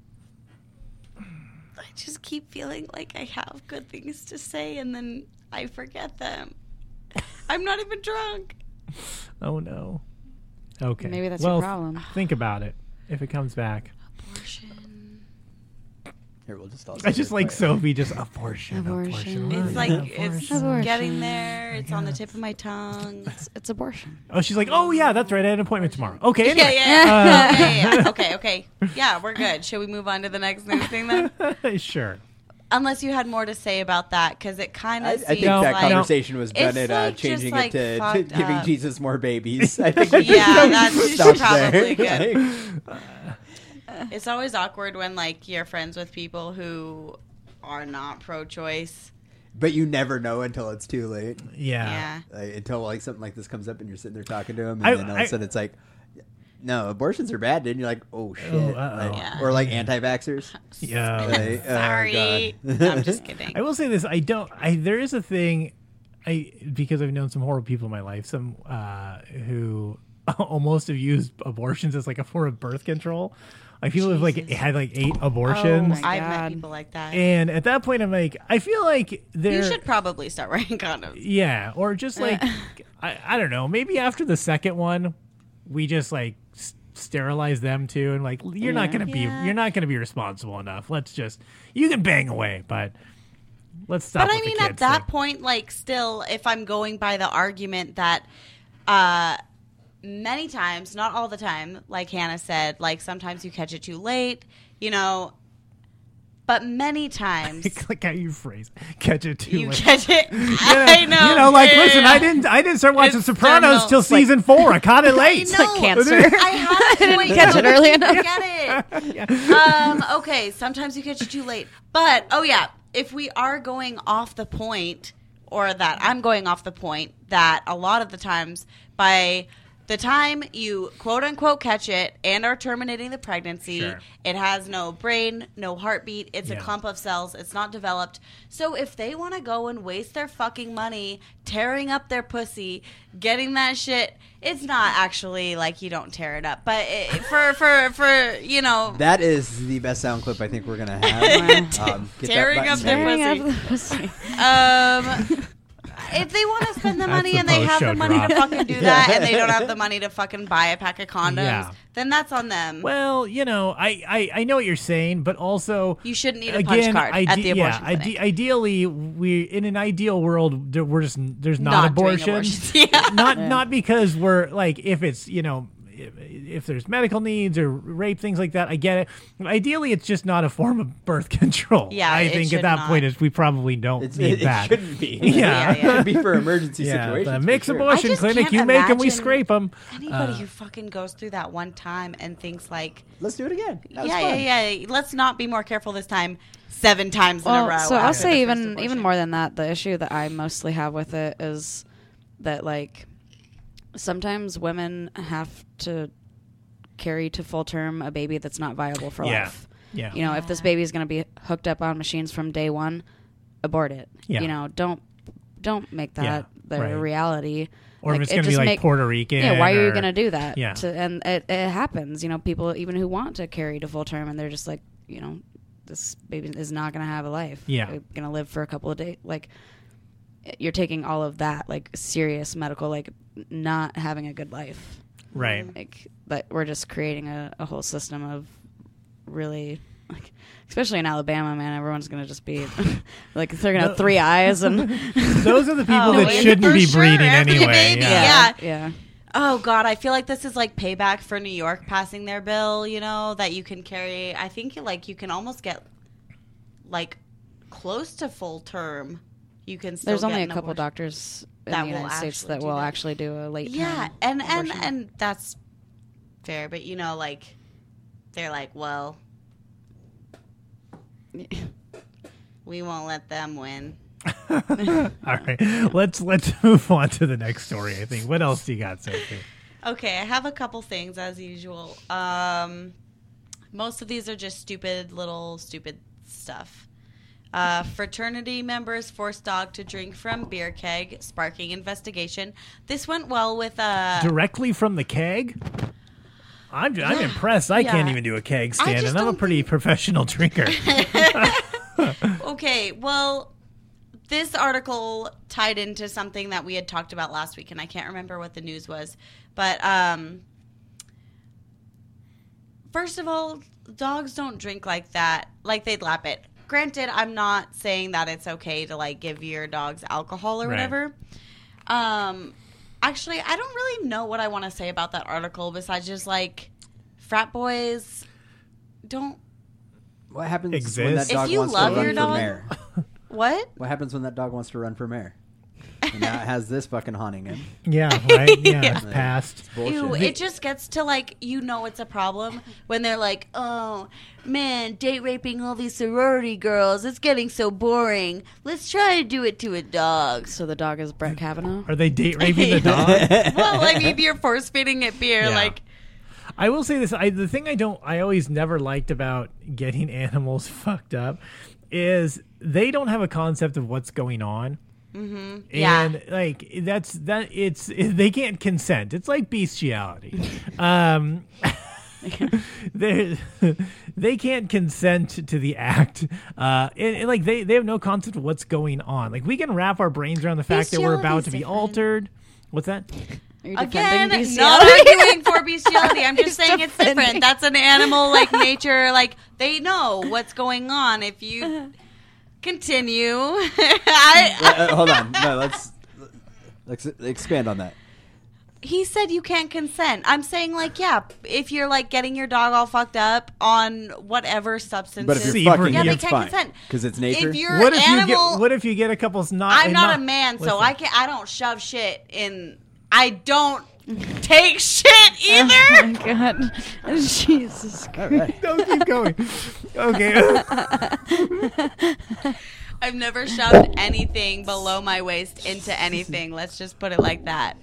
I just keep feeling like I have good things to say, and then I forget them. I'm not even drunk. Oh no. Okay. Maybe that's well, your problem. th- think about it. If it comes back, Abortion. Here, we'll just all I just say like it. Sophie. Just abortion. Abortion. Abortion. It's like Abortion. it's Abortion. getting there. It's on the tip of my tongue. It's, it's abortion. Oh, she's like, oh yeah, that's right. I had an appointment tomorrow. Okay. Yeah, Anyway. yeah, yeah. yeah, yeah. Okay, okay. Yeah, we're good. Should we move on to the next news thing then? Sure. Unless you had more to say about that, because it kind I, I of think seems No, that like conversation was done It's at uh, like just, changing like, it to, to fucked giving up. Jesus more babies. I think we should Yeah, that's stop probably there. good. Like, It's always awkward when like you're friends with people who are not pro-choice. but you never know until it's too late. Yeah. Yeah. Like, until like something like this comes up and you're sitting there talking to them, and I- then all of I- a sudden it's like, no, abortions are bad, dude. And you're like, oh shit, Oh, uh-oh. Like, Yeah. or like anti-vaxxers. Yeah. Like, oh, Sorry, God. No, I'm just kidding. I will say this: I don't. I there is a thing, I because I've known some horrible people in my life, some uh, who almost have used abortions as like a form of birth control. Like people have like Jesus. had like eight Oh abortions, my I've met God. people like that. and at that point, I'm like, I feel like they're You should probably start wearing condoms. yeah, or just like I, I don't know, maybe after the second one, we just like s- sterilize them too, and like you're not Yeah. gonna be Yeah. you're not gonna be responsible enough. Let's just you can bang away, but let's stop. But I with the mean, at kids that thing. point, like, still, if I'm going by the argument that uh, many times, not all the time, like Hannah said, like sometimes you catch it too late, you know, but many times like how you phrase it. Catch it too you late. catch it. Yeah, I know. You know, like Yeah, listen, yeah, I yeah. didn't I didn't start watching It's Sopranos terminal. till It's like- season four. I caught it late. I know. cancer. I had to wait. Catch it early enough. I get it. Um, okay, sometimes you catch it too late. But, oh yeah, if we are going off the point, or that I'm going off the point, that a lot of the times by the time you quote unquote catch it and are terminating the pregnancy, Sure. it has no brain, no heartbeat, it's a Yeah. clump of cells, it's not developed. So if they want to go and waste their fucking money tearing up their pussy, getting that shit, it's not actually like you don't tear it up, but it, for for for you know That is the best sound clip I think we're gonna have. um, get that Tearing button up there. their Tearing pussy. up the pussy. um if they want to spend the That's money the and they have the post-show money to drop. fucking do that and they don't have the money to fucking buy a pack of condoms, Yeah. then that's on them. Well, you know, I, I, I know what you're saying, but also You shouldn't need a again, punch card at the yeah, abortion ide- clinic. ideally, we in an ideal world, there, we're just there's not, Not doing abortions. abortions. Yeah. Not not because we're like if it's you know. If, if there's medical needs or rape things like that, I get it. Ideally, it's just not a form of birth control. Yeah, I it think should at that not. point, is we probably don't It's, need it, that. it shouldn't be. Yeah. Yeah, yeah. It should be for emergency Yeah, situations. the for mixed sure. abortion I just clinic, can't you make them, we imagine scrape them. Anybody Uh, who fucking goes through that one time and thinks like, Let's do it again. That was yeah, fun. yeah, yeah, let's not be more careful this time seven times in a row. Well, so I'll after say the first even abortion. even more than that, the issue that I mostly have with it is that like sometimes women have to carry to full term a baby that's not viable for Yeah. life. Yeah. You know, if this baby is going to be hooked up on machines from day one, abort it. Yeah. You know, don't don't make that Yeah, the right. reality. Or Like, if it's it going to be just like make- Puerto Rican. Yeah, why are you or- going to do that? Yeah. To, and it, it happens. You know, people even who want to carry to full term, and they're just like, you know, this baby is not going to have a life. Yeah. They're going to live for a couple of days. Like, you're taking all of that, like, serious medical, like, not having a good life. Right. Like, but we're just creating a, a whole system of really, like, especially in Alabama, man, everyone's going to just be, like, they're going to have three eyes. And Those are the people Oh, that and shouldn't for be sure, breeding every anyway. baby, yeah. yeah. yeah. Oh God, I feel like this is like payback for New York passing their bill. You know that you can carry. I think like you can almost get like close to full term. You can. Still There's get only a an couple abortion. doctors in that the will United States actually that do will that. actually do a late Yeah, term and and abortion. and that's fair, but you know, like they're like, well, we won't let them win. All right. Let's let's move on to the next story, I think. What else do you got, Sophie? Okay, I have a couple things as usual. Um, most of these are just stupid little stupid stuff. Uh, fraternity members force dog to drink from beer keg, sparking investigation. This went well with uh, Directly from the keg? I'm, I'm Yeah, impressed. I can't yeah. even do a keg I stand, just and I'm a don't pretty professional drinker. Okay, well, this article tied into something that we had talked about last week, and I can't remember what the news was. But um, first of all, dogs don't drink like that, like they'd lap it. Granted, I'm not saying that it's okay to like give your dogs alcohol or Right. whatever. Um, actually, I don't really know what I want to say about that article besides just like frat boys don't. What happens when Exist. that dog If you wants love to run your for dog- mayor? What? What happens when that dog wants to run for mayor? And now it has this fucking haunting him. Yeah, right? Yeah, Yeah. it's past. Bullshit. Ew, it just gets to like, you know, it's a problem when they're like, oh man, date raping all these sorority girls, it's getting so boring, let's try to do it to a dog. So the dog is Brett Kavanaugh. Are they date raping the dog? Well, I mean, you're force feeding it beer, Yeah. like, I will say this. I, the thing I don't, I always never liked about getting animals fucked up is they don't have a concept of what's going on. mm-hmm. And Yeah. like that's that it's they can't consent. It's like bestiality. um, they they can't consent to the act. Uh, and, and like they they have no concept of what's going on. Like we can wrap our brains around the fact that we're about to be Bestiality's altered. What's that? Are you Again, defending not bestiality? arguing for bestiality. I'm just He's saying it's defending. different. That's an animal, like nature. Like they know what's going on. If you continue, I, Uh, uh, hold on. No, let's let's expand on that. he said you can't consent. I'm saying like, yeah, if you're like getting your dog all fucked up on whatever substances. But if you're See, fucking, yeah, him, they it's can't fine consent because it's nature. If you're What if animal, you get? What if you get a couple's not? I'm and not a man, so listen. I can I don't shove shit in. I don't take shit either. Oh my god. Jesus All Christ. right. No, keep going. Okay. I've never shoved anything below my waist into anything. Let's just put it like that.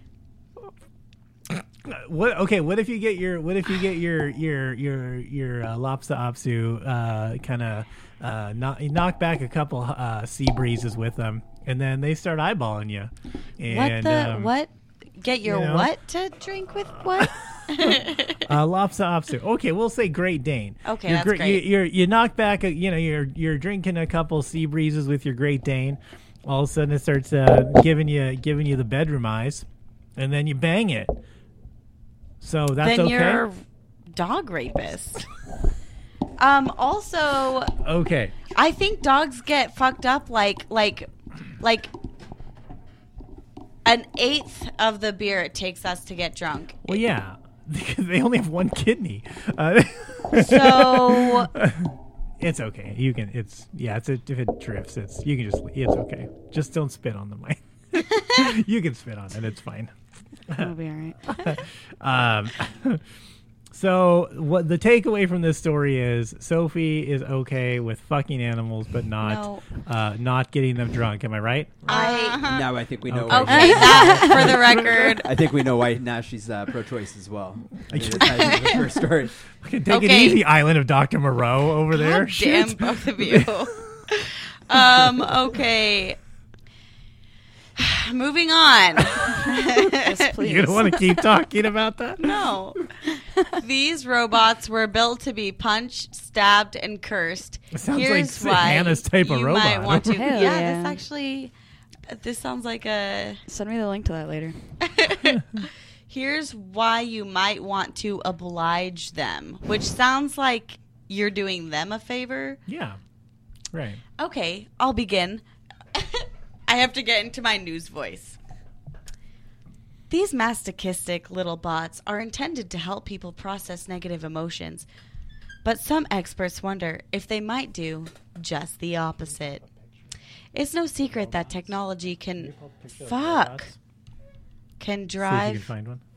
What? Okay. What if you get your? What if you get your your your your uh, lobster opsu uh, kind of uh, knock, knock back a couple uh, sea breezes with them, and then they start eyeballing you. And, what the um, what? Get your you know. what to drink with what? Uh, lobster opsu. Okay, we'll say Great Dane. Okay, You're that's gre- great. You, you're you knock back. A, you know, you're you're drinking a couple sea breezes with your Great Dane. All of a sudden, it starts uh, giving you giving you the bedroom eyes, and then you bang it. So that's then okay. you're a dog rapist. um. Also, Okay. I think dogs get fucked up like like like an eighth of the beer it takes us to get drunk. Well, yeah, because they only have one kidney. Uh, So it's okay. You can. It's yeah. It's a, if it drifts, it's you can just. It's okay. Just don't spit on the mic. You can spit on it. It's fine. That'll be all right. Um, So what the takeaway from this story is: Sophie is okay with fucking animals, but not No. uh, not getting them drunk. Am I right? I Now I think we know. Okay. why okay. she's- That for the record. I think we know why now she's uh, pro-choice as well. It ties into the first story. Take it Okay. easy, Island of Doctor Moreau over there. God damn, Shit. both of you. um. Okay. Moving on. Yes, please. You don't want to keep talking about that? No. These robots were built to be punched, stabbed, and cursed. It sounds Here's like why Hannah's type of you robot. might want to. Hell yeah, yeah. this actually. This sounds like a. Send me the link to that later. Here's why you might want to oblige them, which sounds like you're doing them a favor. Yeah. Right. Okay, I'll begin. I have to get into my news voice. These masochistic little bots are intended to help people process negative emotions, but some experts wonder if they might do just the opposite. It's no secret that technology can fuck can See if you can drive find one.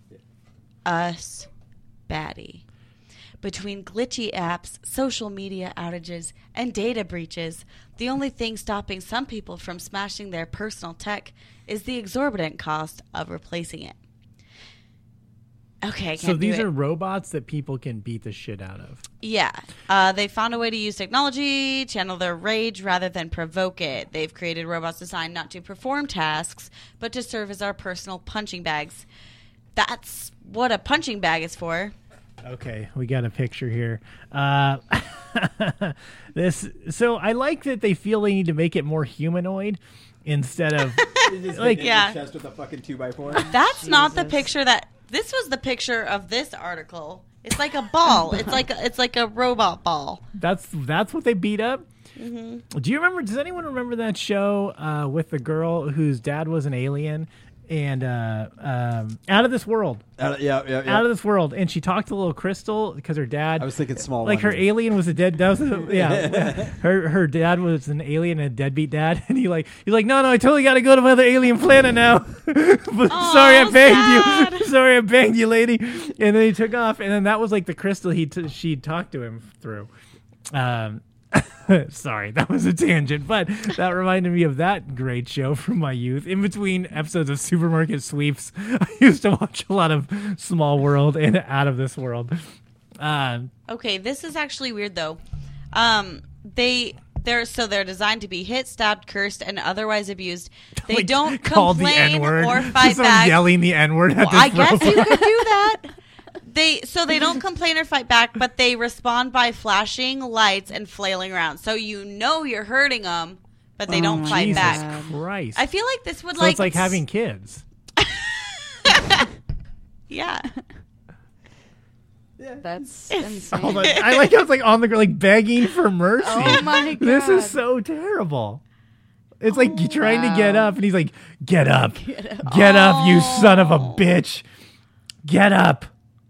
us batty. Between glitchy apps, social media outages, and data breaches, the only thing stopping some people from smashing their personal tech is the exorbitant cost of replacing it. Okay, I So can't these do it. are robots that people can beat the shit out of. Yeah. Uh, they found a way to use technology, channel their rage rather than provoke it. They've created robots designed not to perform tasks, but to serve as our personal punching bags. That's what a punching bag is for. Okay, we got a picture here. Uh, this so I like that they feel they need to make it more humanoid instead of like Yeah. Chest with a fucking two by four. That's not the picture that. This was the picture of this article. It's like a ball. It's like a, it's like a robot ball. that's that's what they beat up. Mm-hmm. Do you remember? Does anyone remember that show uh, with the girl whose dad was an alien and uh, um, Out of This World? Uh, yeah, yeah, yeah. Out of This World, and she talked to little Crystal because her dad. I was thinking small. Like her Wonders. alien was a dead. That was a, yeah. her her dad was an alien and a deadbeat dad, and he like he's like no no I totally got to go to my other alien planet now. But sorry I banged you. Sorry I banged you, lady. And then he took off, and then that was like the crystal he t- she talked to him through. Um, sorry, that was a tangent, but that reminded me of that great show from my youth. In between episodes of Supermarket Sweeps, I used to watch a lot of Small World and Out of This World. Um, Okay, this is actually weird though. Um, they they're so they're designed to be hit, stabbed, cursed, and otherwise abused. They like, don't call the complain N-word. or Just fight start back. yelling the N-word at Well, this I guess robot. you could do that. They so they don't complain or fight back, but they respond by flashing lights and flailing around. So you know you're hurting them, but they Oh don't my fight Jesus back. Christ. I feel like this would so like it's like having kids. yeah. That's insane. Hold on. I like how it's like on the ground, like begging for mercy. Oh my god. This is so terrible. It's like you're trying to get wow. up, and he's like, "Get up, get up, you son of a bitch, get up."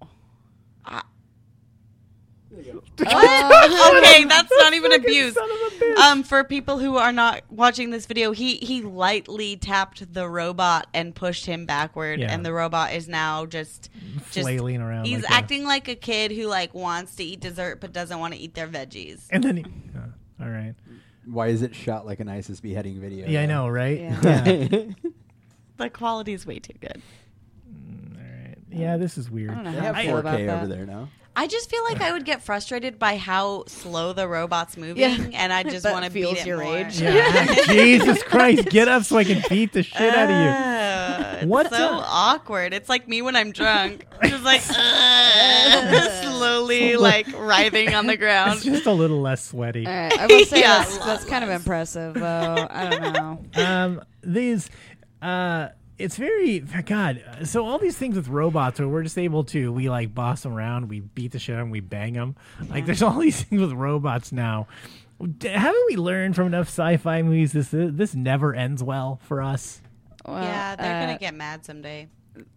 Okay, that's not even abuse. Son of a bitch. Um, for people who are not watching this video, he he lightly tapped the robot and pushed him backward, Yeah. and the robot is now just just Flailing around. He's like a- acting like a kid who like wants to eat dessert but doesn't want to eat their veggies. and then, he, oh, all right. Why is it shot like an ISIS beheading video? Yeah, I though? know, right? Yeah. Yeah. The quality is way too good. All right. Yeah, this is weird. I don't know They how have I feel about four K that. over there now. I just feel like I would get frustrated by how slow the robot's moving, Yeah. and I just That want to beat fuels it your more. rage. Yeah. Jesus Christ, get up so I can beat the shit out of you. Uh, it's What so the- awkward. It's like me when I'm drunk. Just like uh, slowly like writhing on the It's ground. just a little less sweaty. All right, I will say Yeah, that's, that's kind of impressive, though. I don't know. um, these, uh, it's very God. So all these things with robots, where we're just able to we like boss them around, we beat the shit out of them, we bang them. Like there's all these things with robots now. D- Haven't we learned from enough sci-fi movies this this never ends well for us? Well, Yeah, they're uh, gonna get mad someday.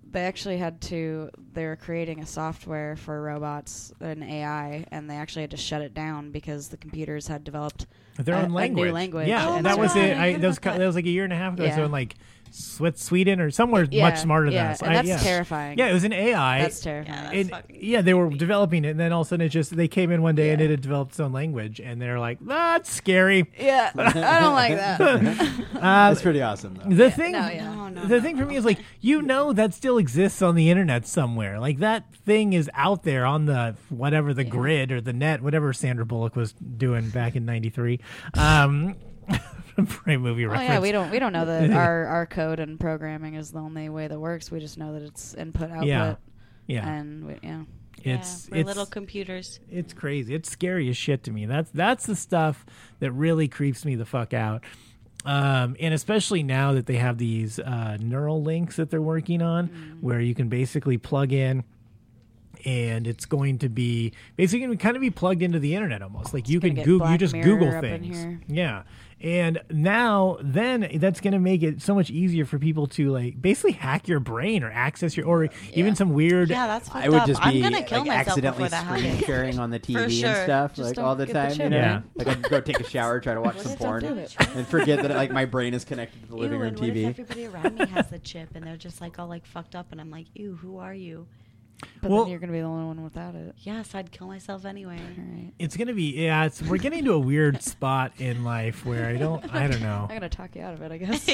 they actually had to. They were creating a software for robots, an A I, and they actually had to shut it down because the computers had developed their a, own language. a new language. Yeah, and that so- was it. I, that was that was like a year and a half ago. Yeah. So in like Swi- Sweden or somewhere Yeah, much smarter yeah, than us. and I- that's yeah. terrifying. Yeah, it was an A I. That's terrifying. Yeah, that's And, fucking yeah, they were developing it, and then all of a sudden it just they came in one day and Yeah. it had developed its own language, and they're like, "That's scary." Yeah, I don't like that. Um, That's pretty awesome, though. The thing, No, yeah. No, no, the no, thing for no. me is like, you know, that still exists on the internet somewhere. Like that thing is out there on the whatever the grid or the net, whatever Sandra Bullock was doing back in ninety-three. Um, Great movie Oh reference. yeah, we don't we don't know that our, our code and programming is the only way that works. We just know that it's input output. Yeah. Yeah. And we, yeah. It's yeah, we're it's little computers. It's crazy. It's scary as shit to me. That's that's the stuff that really creeps me the fuck out. Um, and especially now that they have these uh, neural links that they're working on, Mm-hmm. where you can basically plug in, and it's going to be basically going to kind of be plugged into the internet almost. Like you gonna can get Google, you Black just Mirror Google up in things. here. Yeah. And now, then that's going to make it so much easier for people to like basically hack your brain or access your, or even some weird. Yeah, that's fucked I would up. just I'm be gonna kill like myself accidentally before that screen happens. sharing on the T V For and sure. stuff Just like don't all the get the time. chip. You know, Yeah. like I'd go take a shower, try to watch What some if don't porn, do it? and forget that like my brain is connected to the living Ew, room and T V. What if everybody around me has the chip and they're just like all like fucked up and I'm like, ew, who are you? But Well- then you're gonna be the only one without it. Yes, I'd kill myself anyway. All right. It's gonna be yeah. It's, we're getting to a weird spot in life where I don't I don't know. I'm gonna talk you out of it, I guess.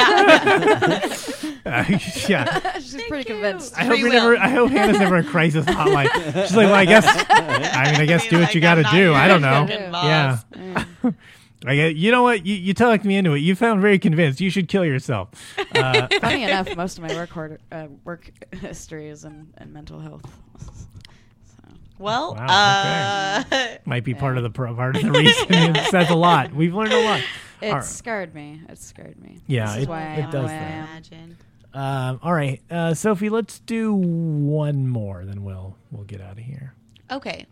Uh, yeah. She's pretty convinced. I hope Free you're will. never. I hope Hannah's never a crisis hotline. She's like, well, I guess. I mean, I guess do what Like, you got to I'm not do. your I don't know. fucking Yeah. boss. Mm. I get, you know what? You, you talked me into it. You sound very convinced. You should kill yourself. Uh, Funny enough, most of my work order, uh, work history is in, in mental health. So. Well, Wow, uh, might be part of the pro- part of the reason. It says a lot. We've learned a lot. It All right. scarred me. It scarred me. Yeah, this is it- why I it am does the way I that. am. imagine. Um, all right, uh, Sophie. Let's do one more, then we'll we'll get out of here. Okay.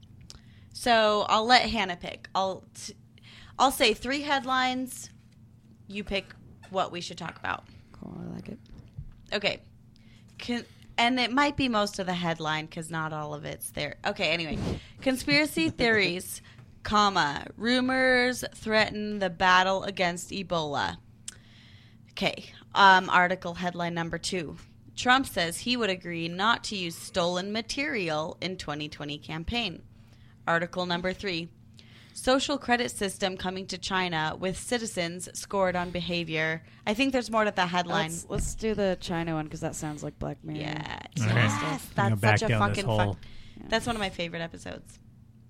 So I'll let Hannah pick. I'll t- I'll say three headlines. You pick what we should talk about. Cool, I like it. Okay. Con- and it might be most of the headline because not all of it's there. Okay, anyway. Conspiracy theories, comma, rumors threaten the battle against Ebola. Okay. Um, article headline number two. Trump says he would agree not to use stolen material in twenty twenty campaign. Article number three. Social credit system coming to China with citizens scored on behavior. I think there's more to the headline. Let's, let's do the China one because that sounds like Black Mirror. Yeah, Okay. yes, Gonna that's back such a down this fucking whole- fuck. That's one of my favorite episodes.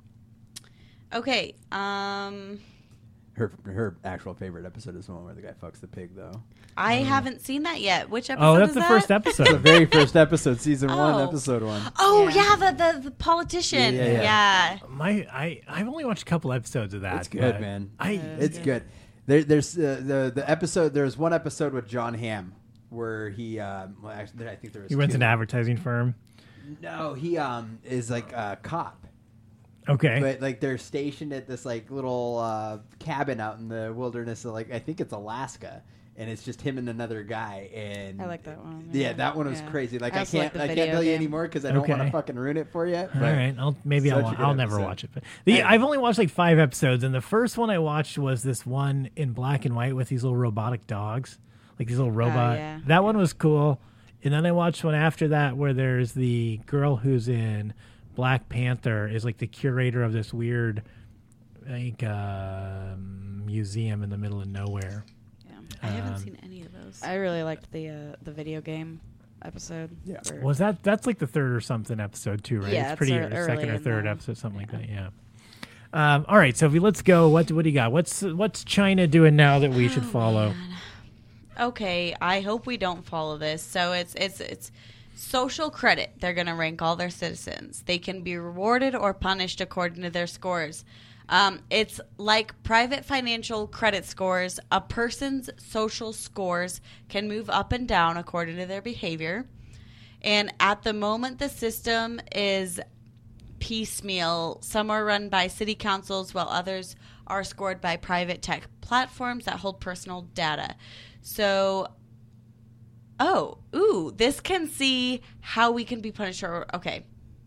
Okay, um, Her her actual favorite episode is the one where the guy fucks the pig, though. I haven't seen that yet. Which episode? Oh, that's is the that? first It's the episode. very first episode, season one, Oh. episode one. Oh Yeah. yeah, the, the the politician. Yeah, Yeah, yeah, My I I've only watched a couple episodes of that. It's good, but man. I It's good. There, there's uh, the the episode. There's one episode with John Hamm where he. Um, well, actually, I think there was. he runs two. an advertising firm. No, he um is like a cop. Okay. But like they're stationed at this like little uh, cabin out in the wilderness of like I think it's Alaska, and it's just him and another guy. And I like that one. Yeah, Yeah. that one was Yeah. crazy. Like I I, also like can't the I can't video tell you game. anymore because I don't want Okay. to fucking ruin it for you. All right, I'll maybe Such I'll a good I'll never episode. watch it. But the Anyway. I've only watched like five episodes, and the first one I watched was this one in black and white with these little robotic dogs, like these little robot. yeah. That one was cool. And then I watched one after that where there's the girl who's in Black Panther is like the curator of this weird like uh, museum in the middle of nowhere. Yeah. I haven't Um, seen any of those. I really liked the uh, the video game episode. Yeah. where- Was that that's like the third or something episode too, right? Yeah, it's it's pretty ear- or early second or in third the- episode, something like that. Yeah. Um, all right, Sophie, let's go. What what do you got? What's what's China doing now that we should follow? Okay, I hope we don't follow this. So it's it's it's social credit. They're going to rank all their citizens. They can be rewarded or punished according to their scores. Um, it's like private financial credit scores. A person's social scores can move up and down according to their behavior. And at the moment, the system is piecemeal. Some are run by city councils, while others are scored by private tech platforms that hold personal data. So Oh, ooh, this can see how we can be punished. Or, okay.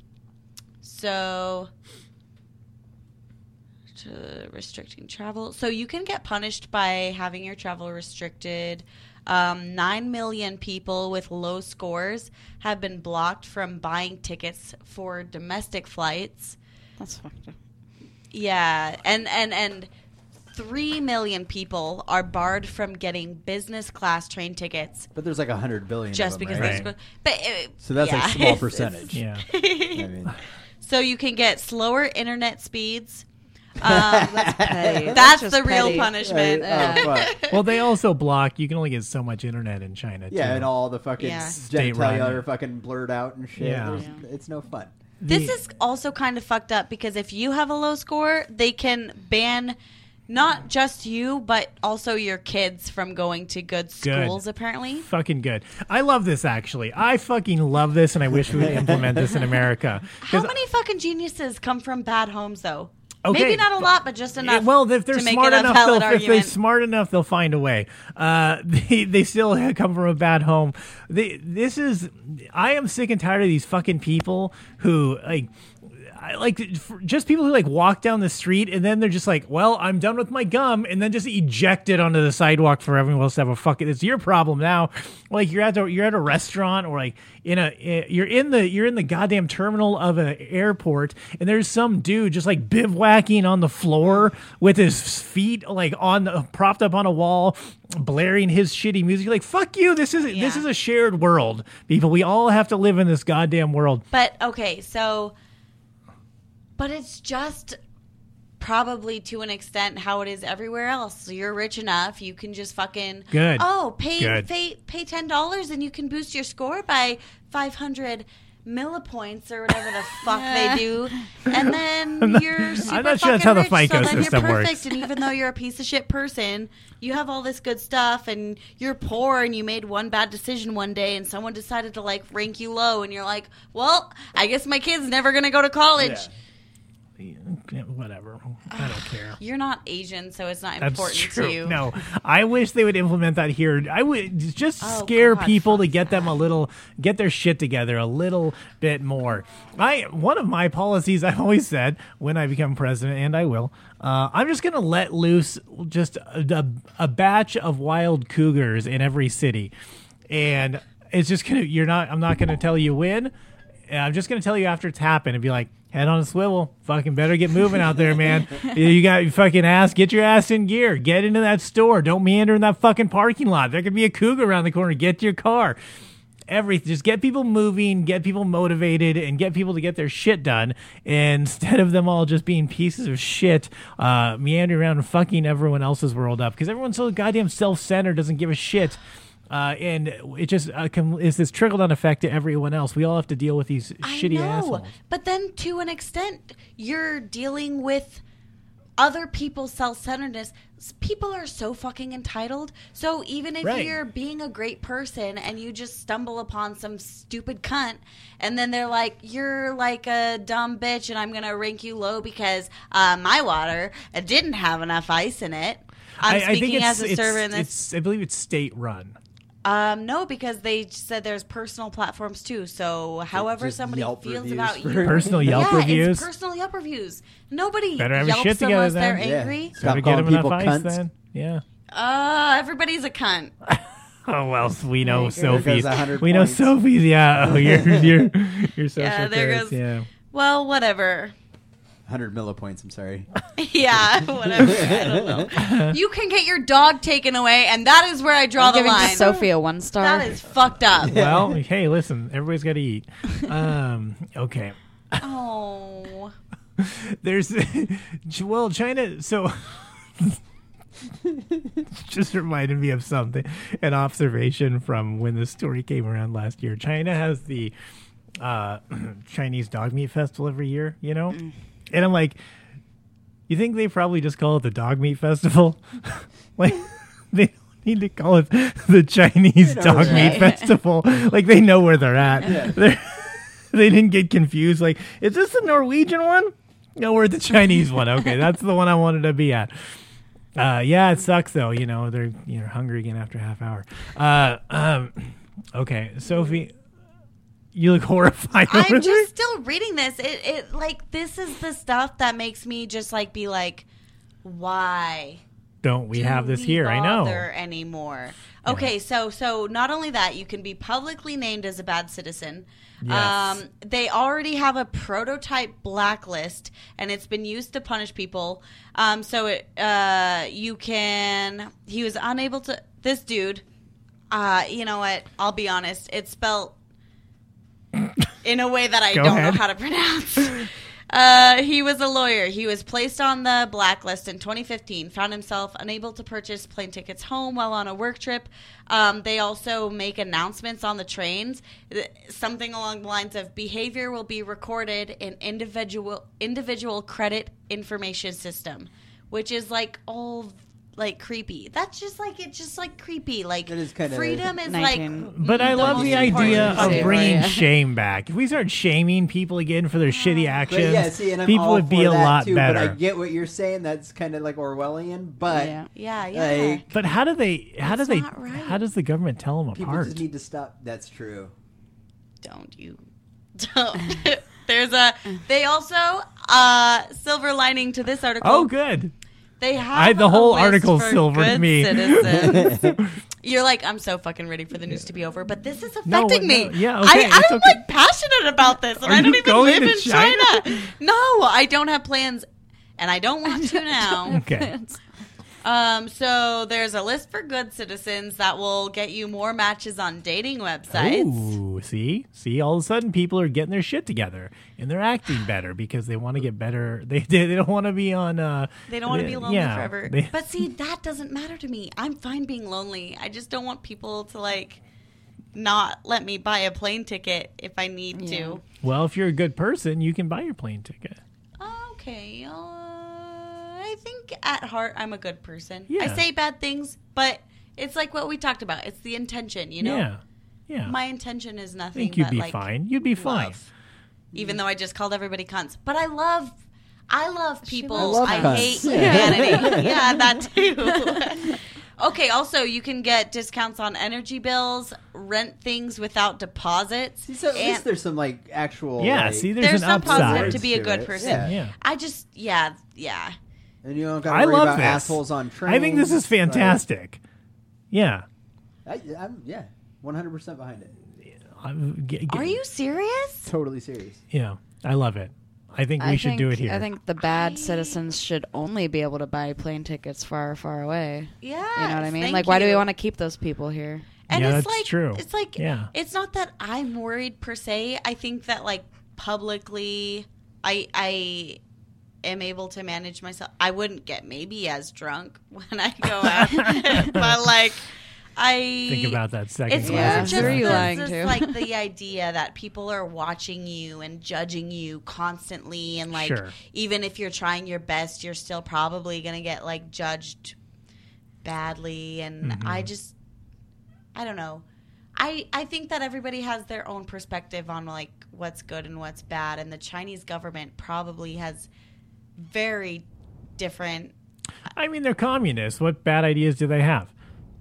So, to restricting travel. So you can get punished by having your travel restricted. Um, Nine million people with low scores have been blocked from buying tickets for domestic flights. That's fucked up. Yeah, and and and three million people are barred from getting business class train tickets. But there's like a hundred billion. Just of them, because right? they. But uh, so that's yeah, a small it's- percentage. Yeah. I mean, So you can get slower internet speeds. Um, That's petty. that's That's just the real petty. punishment. right? Oh, fuck. Well, they also block. You can only get so much internet in China. Yeah, too. and all the fucking Yeah. State genitalia run. are fucking blurred out and shit. Yeah. There's- Yeah. It's no fun. This The- is also kind of fucked up because if you have a low score, they can ban not just you, but also your kids from going to good Good. schools, apparently. fucking good. I love this actually. I fucking love this, and I wish we would implement this in America. How 'Cause- many fucking geniuses come from bad homes, though? Okay, Maybe not a but- lot, but just enough. Well, if they're to make smart it a enough, valid they'll, if they're argument. smart enough, they'll find a way. Uh, they they still come from a bad home. They, this is. I am sick and tired of these fucking people who like. I like for just people who like walk down the street and then they're just like, well, I'm done with my gum, and then just eject it onto the sidewalk for everyone else to have a fucking. It's your problem now. Like you're at the, you're at a restaurant or like in a you're in the you're in the goddamn terminal of an airport, and there's some dude just like bivouacking on the floor with his feet like on the, propped up on a wall, blaring his shitty music. You're like, fuck you. This is this Yeah. is a shared world, people. We all have to live in this goddamn world. But okay, so, but it's just probably to an extent how it is everywhere else. So you're rich enough, you can just fucking Good. Oh, pay Good. pay pay ten dollars and you can boost your score by five hundred millipoints or whatever the fuck they do, and then you're super not sure that's fucking how the rich, FICO so then system you're perfect. works. And even though you're a piece of shit person, you have all this good stuff, and you're poor, and you made one bad decision one day, and someone decided to like rank you low, and you're like, well, I guess my kid's never gonna go to college. Yeah, whatever. I don't care. You're not Asian, so it's not That's important true. to you. No, I wish they would implement that here. I would just Oh, scare God, people to fuck get them a little, get their shit together a little bit more. I one of my policies I've always said when I become president, and I will, uh, I'm just gonna let loose just a, a, a batch of wild cougars in every city, and it's just gonna. You're not. I'm not gonna tell you when. I'm just gonna tell you after it's happened and be like, head on a swivel. Fucking better get moving out there, man. You got your fucking ass. Get your ass in gear. Get into that store. Don't meander in that fucking parking lot. There could be a cougar around the corner. Get to your car. Everything. Just get people moving, get people motivated, and get people to get their shit done instead of them all just being pieces of shit, uh, meandering around and fucking everyone else's world up. Because everyone's so goddamn self-centered, doesn't give a shit. Uh, and it just uh, com- is this trickle-down effect to everyone else. We all have to deal with these I shitty know, assholes. but then to an extent, you're dealing with other people's self-centeredness. S- People are so fucking entitled. So even if Right. you're being a great person and you just stumble upon some stupid cunt, and then they're like, "You're like a dumb bitch, and I'm gonna rank you low because uh, my water uh, didn't have enough ice in it." I'm I, I speaking think it's, as a it's, server in this. it's, I believe it's state-run. Um, no, because they said there's personal platforms too. So however just somebody Yelp feels reviews about for- you, Personal Yelp yeah, reviews? it's personal Yelp reviews. Nobody Better have your Yelps shit together unless they're then. Yeah. angry. Stop Better get them calling enough people ice cunts. then. Yeah. Uh, everybody's a cunt. Oh well, we know There goes Sophie's. a hundred We know points. Sophie's. Yeah. Oh, you're you're you're social Yeah, there carrots, goes- Yeah. Well, whatever. one hundred millipoints, I'm sorry. Yeah, whatever. I don't know. You can get your dog taken away, and that is where I draw I'm the giving line. Sophie a one star. That is fucked up. Well, hey, listen. Everybody's got to eat. Um. Okay. Oh. There's well, China. So. Just reminded me of something, an observation from when the story came around last year. China has the uh, Chinese Dog Meat Festival every year, you know? Mm. And I'm like, you think they probably just call it the Dog Meat Festival? Like, they don't need to call it the Chinese know Dog where Meat they're at. Festival. Like, they know where they're at. Yeah. They're, they didn't get confused. Like, is this the Norwegian one? No, we're at the Chinese one. Okay, that's the one I wanted to be at. Uh, yeah, it sucks though. You know, they're you're hungry again after a half hour. Uh, um, Okay, Sophie, you look horrified. I'm over just there. still reading this. It, it like this is the stuff that makes me just like be like, why Don't we do have this we here? I know. bother anymore? Okay, so so not only that, you can be publicly named as a bad citizen. Yes. Um, they already have a prototype blacklist, and it's been used to punish people. Um, so it, uh, you can. He was unable to. This dude. Uh, you know what? I'll be honest. It's spelled in a way that I Go don't ahead. know how to pronounce. Uh, he was a lawyer. He was placed on the blacklist in twenty fifteen, found himself unable to purchase plane tickets home while on a work trip. Um, they also make announcements on the trains, th- something along the lines of behavior will be recorded in individual individual credit information system, which is like all like creepy. That's just like it's just like creepy. Like It is kinda freedom is nineteen like. But I the love most the important idea thing. of bringing Yeah. shame back. If we start shaming people again for their shitty But actions, yeah, see, and I'm people all would be for a that lot too, But I better. get what you're saying. That's kind of like Orwellian, but Yeah. Yeah, yeah. like But how do they? How do It's they? not right. How does the government tell them people apart? just need to stop. That's true. Don't you don't. There's a they also uh silver lining to this article. Oh, good. They have I- the a whole list article's for silver to good me. citizens. You're like, I'm so fucking ready for the news to be over, but this is No, affecting no, me. yeah, I, okay, I'm it's okay. like passionate about this, and Are I don't you even going live to in China? China. No, I don't have plans, and I don't want to now. Okay. Um, so there's a list for good citizens that will get you more matches on dating websites. Ooh, see, see, all of a sudden people are getting their shit together and they're acting better because they want to get better. They they, they don't want to be on. Uh, They don't want to be lonely yeah, forever. they- But see, that doesn't matter to me. I'm fine being lonely. I just don't want people to like not let me buy a plane ticket if I need Yeah. to. well, if you're a good person, you can buy your plane ticket. Okay, uh, I think at heart I'm a good person. I Yeah. say bad things, but it's like what we talked about. It's the intention, you know? Yeah, yeah. My intention is I nothing think you'd but be like fine. You'd be fine. love. Even though I just called everybody cunts. But I love I love people. I, love cunts. hate Yeah. humanity. Yeah, that too. Okay, also you can get discounts on energy bills, rent things without deposits. See, so at and least there's some like actual. Yeah, like, see, there's, there's an some positive upside. to be a to good it. person. Yeah. Yeah. I just yeah, yeah. And you don't got I to worry love about this. assholes on trains. I think this is fantastic. Yeah. Like, I, I'm, yeah, one hundred percent behind it. I'm- g- g- Are you serious? Totally serious. Yeah, I love it. I think we I should think, do it here. I think the bad citizens should only be able to buy plane tickets far, far away. Yeah. You know what I mean? Like, why do we want to keep those people here? And Yeah, it's that's like true. it's like Yeah. it's not that I'm worried per se. I think that like publicly I I am able to manage myself. I wouldn't get maybe as drunk when I go out. But like I Think about that second It's glass more of just Who are you the- lying just to? like the idea that people are watching you and judging you constantly, and like Sure. even if you're trying your best, you're still probably gonna get like judged badly. And Mm-hmm. I just, I don't know. I I think that everybody has their own perspective on like what's good and what's bad, and the Chinese government probably has very different. I mean, they're communists. What bad ideas do they have?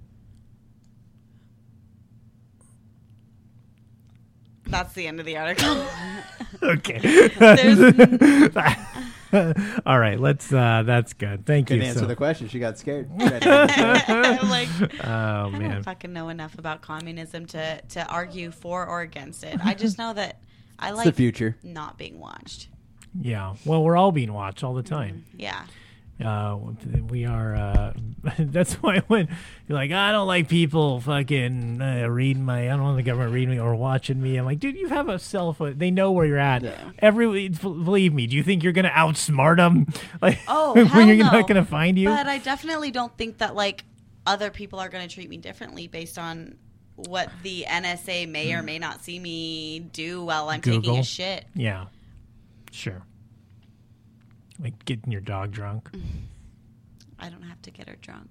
That's the end of the article. Okay. There's All right. Let's. Uh, that's good. Thank Couldn't you. answer so- the question. She got scared. I'm like, Oh I man. don't fucking know enough about communism to, to argue for or against it. I just know that I It's like the future. not being watched. Yeah. Well, we're all being watched all the time. Yeah. Uh, we are. Uh, that's why when you're like, I don't like people fucking uh, reading my. I don't want the government reading me or watching me. I'm like, dude, you have a cell phone. They know where you're at. Yeah. Every believe me. Do you think you're gonna outsmart them? Like, Oh, when hell you're no. not gonna find you? But I definitely don't think that like other people are going to treat me differently based on what the N S A may or may not see me do while I'm taking Google. a shit. Yeah. Sure. Like getting your dog drunk. I don't have to get her drunk.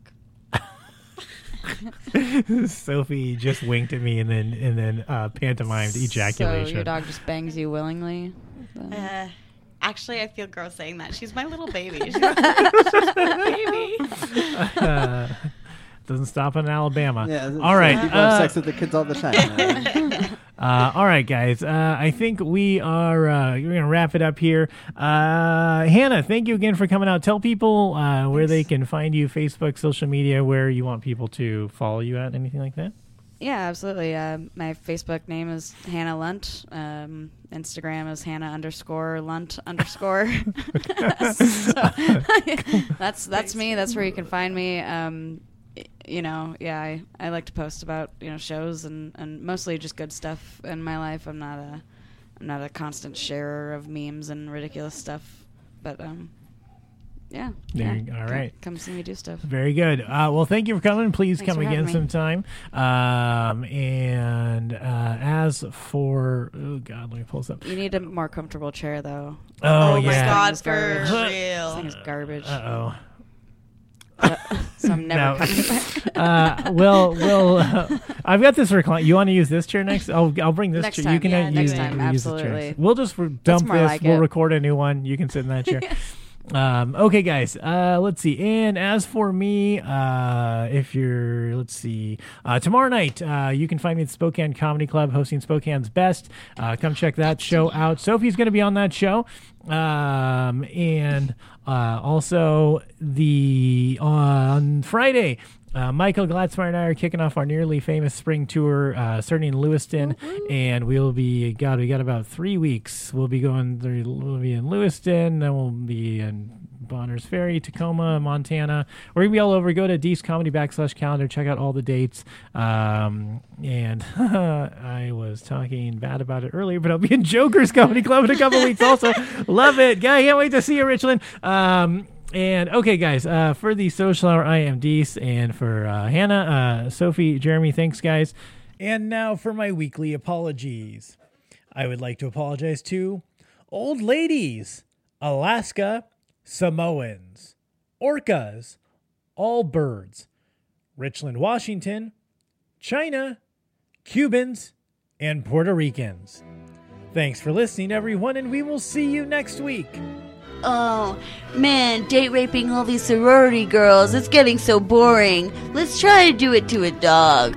Sophie just winked at me and then and then uh, pantomimed ejaculation. So your dog just bangs you willingly? Then- Uh, actually, I feel gross saying that. She's my little baby. She's my little baby. Uh, Doesn't stop in Alabama. Yeah, all right. People uh, have sex with the kids all the time. Uh, all right, guys. Uh, I think we are uh, we're gonna wrap it up here. Uh, Hannah, thank you again for coming out. Tell people uh, where they can find you, Facebook, social media, where you want people to follow you at, anything like that. Yeah, absolutely. Uh, my Facebook name is Hannah Lunt. Um, Instagram is Hannah underscore Lunt underscore. So, that's that's me. That's where you can find me. Um, you know, yeah, I, I like to post about, you know, shows and, and mostly just good stuff in my life. I'm not a I'm not a constant sharer of memes and ridiculous stuff, but um, yeah. There yeah. you go. All come, right. Come see me do stuff. Very good. Uh, well, thank you for coming. Please Thanks come for again having me. sometime. Um, and uh, as for, oh God, let me pull this up. You need a more comfortable chair, though. Oh, Oh yeah. my God, This thing is for garbage. real. This thing is garbage. Uh oh. So I'm never No. coming back. uh, well, well, uh, I've got this recline. You want to use this chair next? I'll I'll bring this Next chair. time, You can yeah, uh, next use, time, use the chair. absolutely. We'll just re- dump more this. like we'll it. record a new one. You can sit in that chair. Um, okay, guys. Uh, let's see. And as for me, uh, if you're, let's see, uh, tomorrow night, uh, you can find me at Spokane Comedy Club hosting Spokane's Best. Uh, come check that show out. Sophie's going to be on that show. Um, and uh, also the on Friday, Uh, Michael Glatzmeyer and I are kicking off our nearly famous spring tour, uh, starting in Lewiston, and we'll be, God, we got about three weeks. We'll be going, through, we'll be in Lewiston, then we'll be in Bonners Ferry, Tacoma, Montana. We're going to be all over. Go to Dees Comedy backslash calendar, check out all the dates. Um, and I was talking bad about it earlier, but I'll be in Joker's Comedy Club in a couple weeks also. Love it. Guy, can't wait to see you, Richland. Um, And okay, guys, uh, for the Social Hour, I am Dees, and for uh, Hannah, uh, Sophie, Jeremy, thanks, guys. And now for my weekly apologies. I would like to apologize to old ladies, Alaska, Samoans, orcas, all birds, Richland, Washington, China, Cubans, and Puerto Ricans. Thanks for listening, everyone, and we will see you next week. Oh, man, date raping all these sorority girls. It's getting so boring. Let's try to do it to a dog.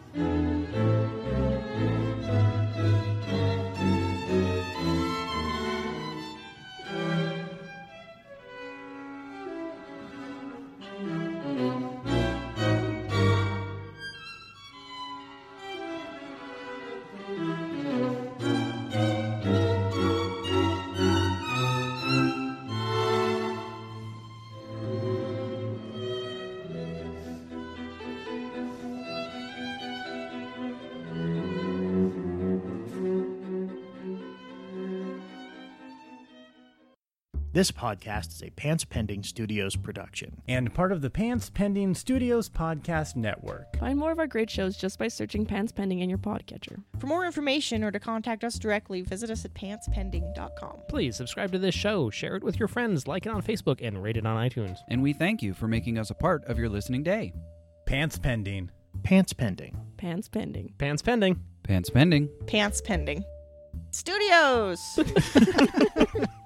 This podcast is a Pants Pending Studios production. And part of the Pants Pending Studios podcast network. Find more of our great shows just by searching Pants Pending in your podcatcher. For more information or to contact us directly, visit us at pants pending dot com. Please subscribe to this show, share it with your friends, like it on Facebook, and rate it on iTunes. And we thank you for making us a part of your listening day. Pants Pending. Pants Pending. Pants Pending. Pants Pending. Pants Pending. Pants Pending. Studios!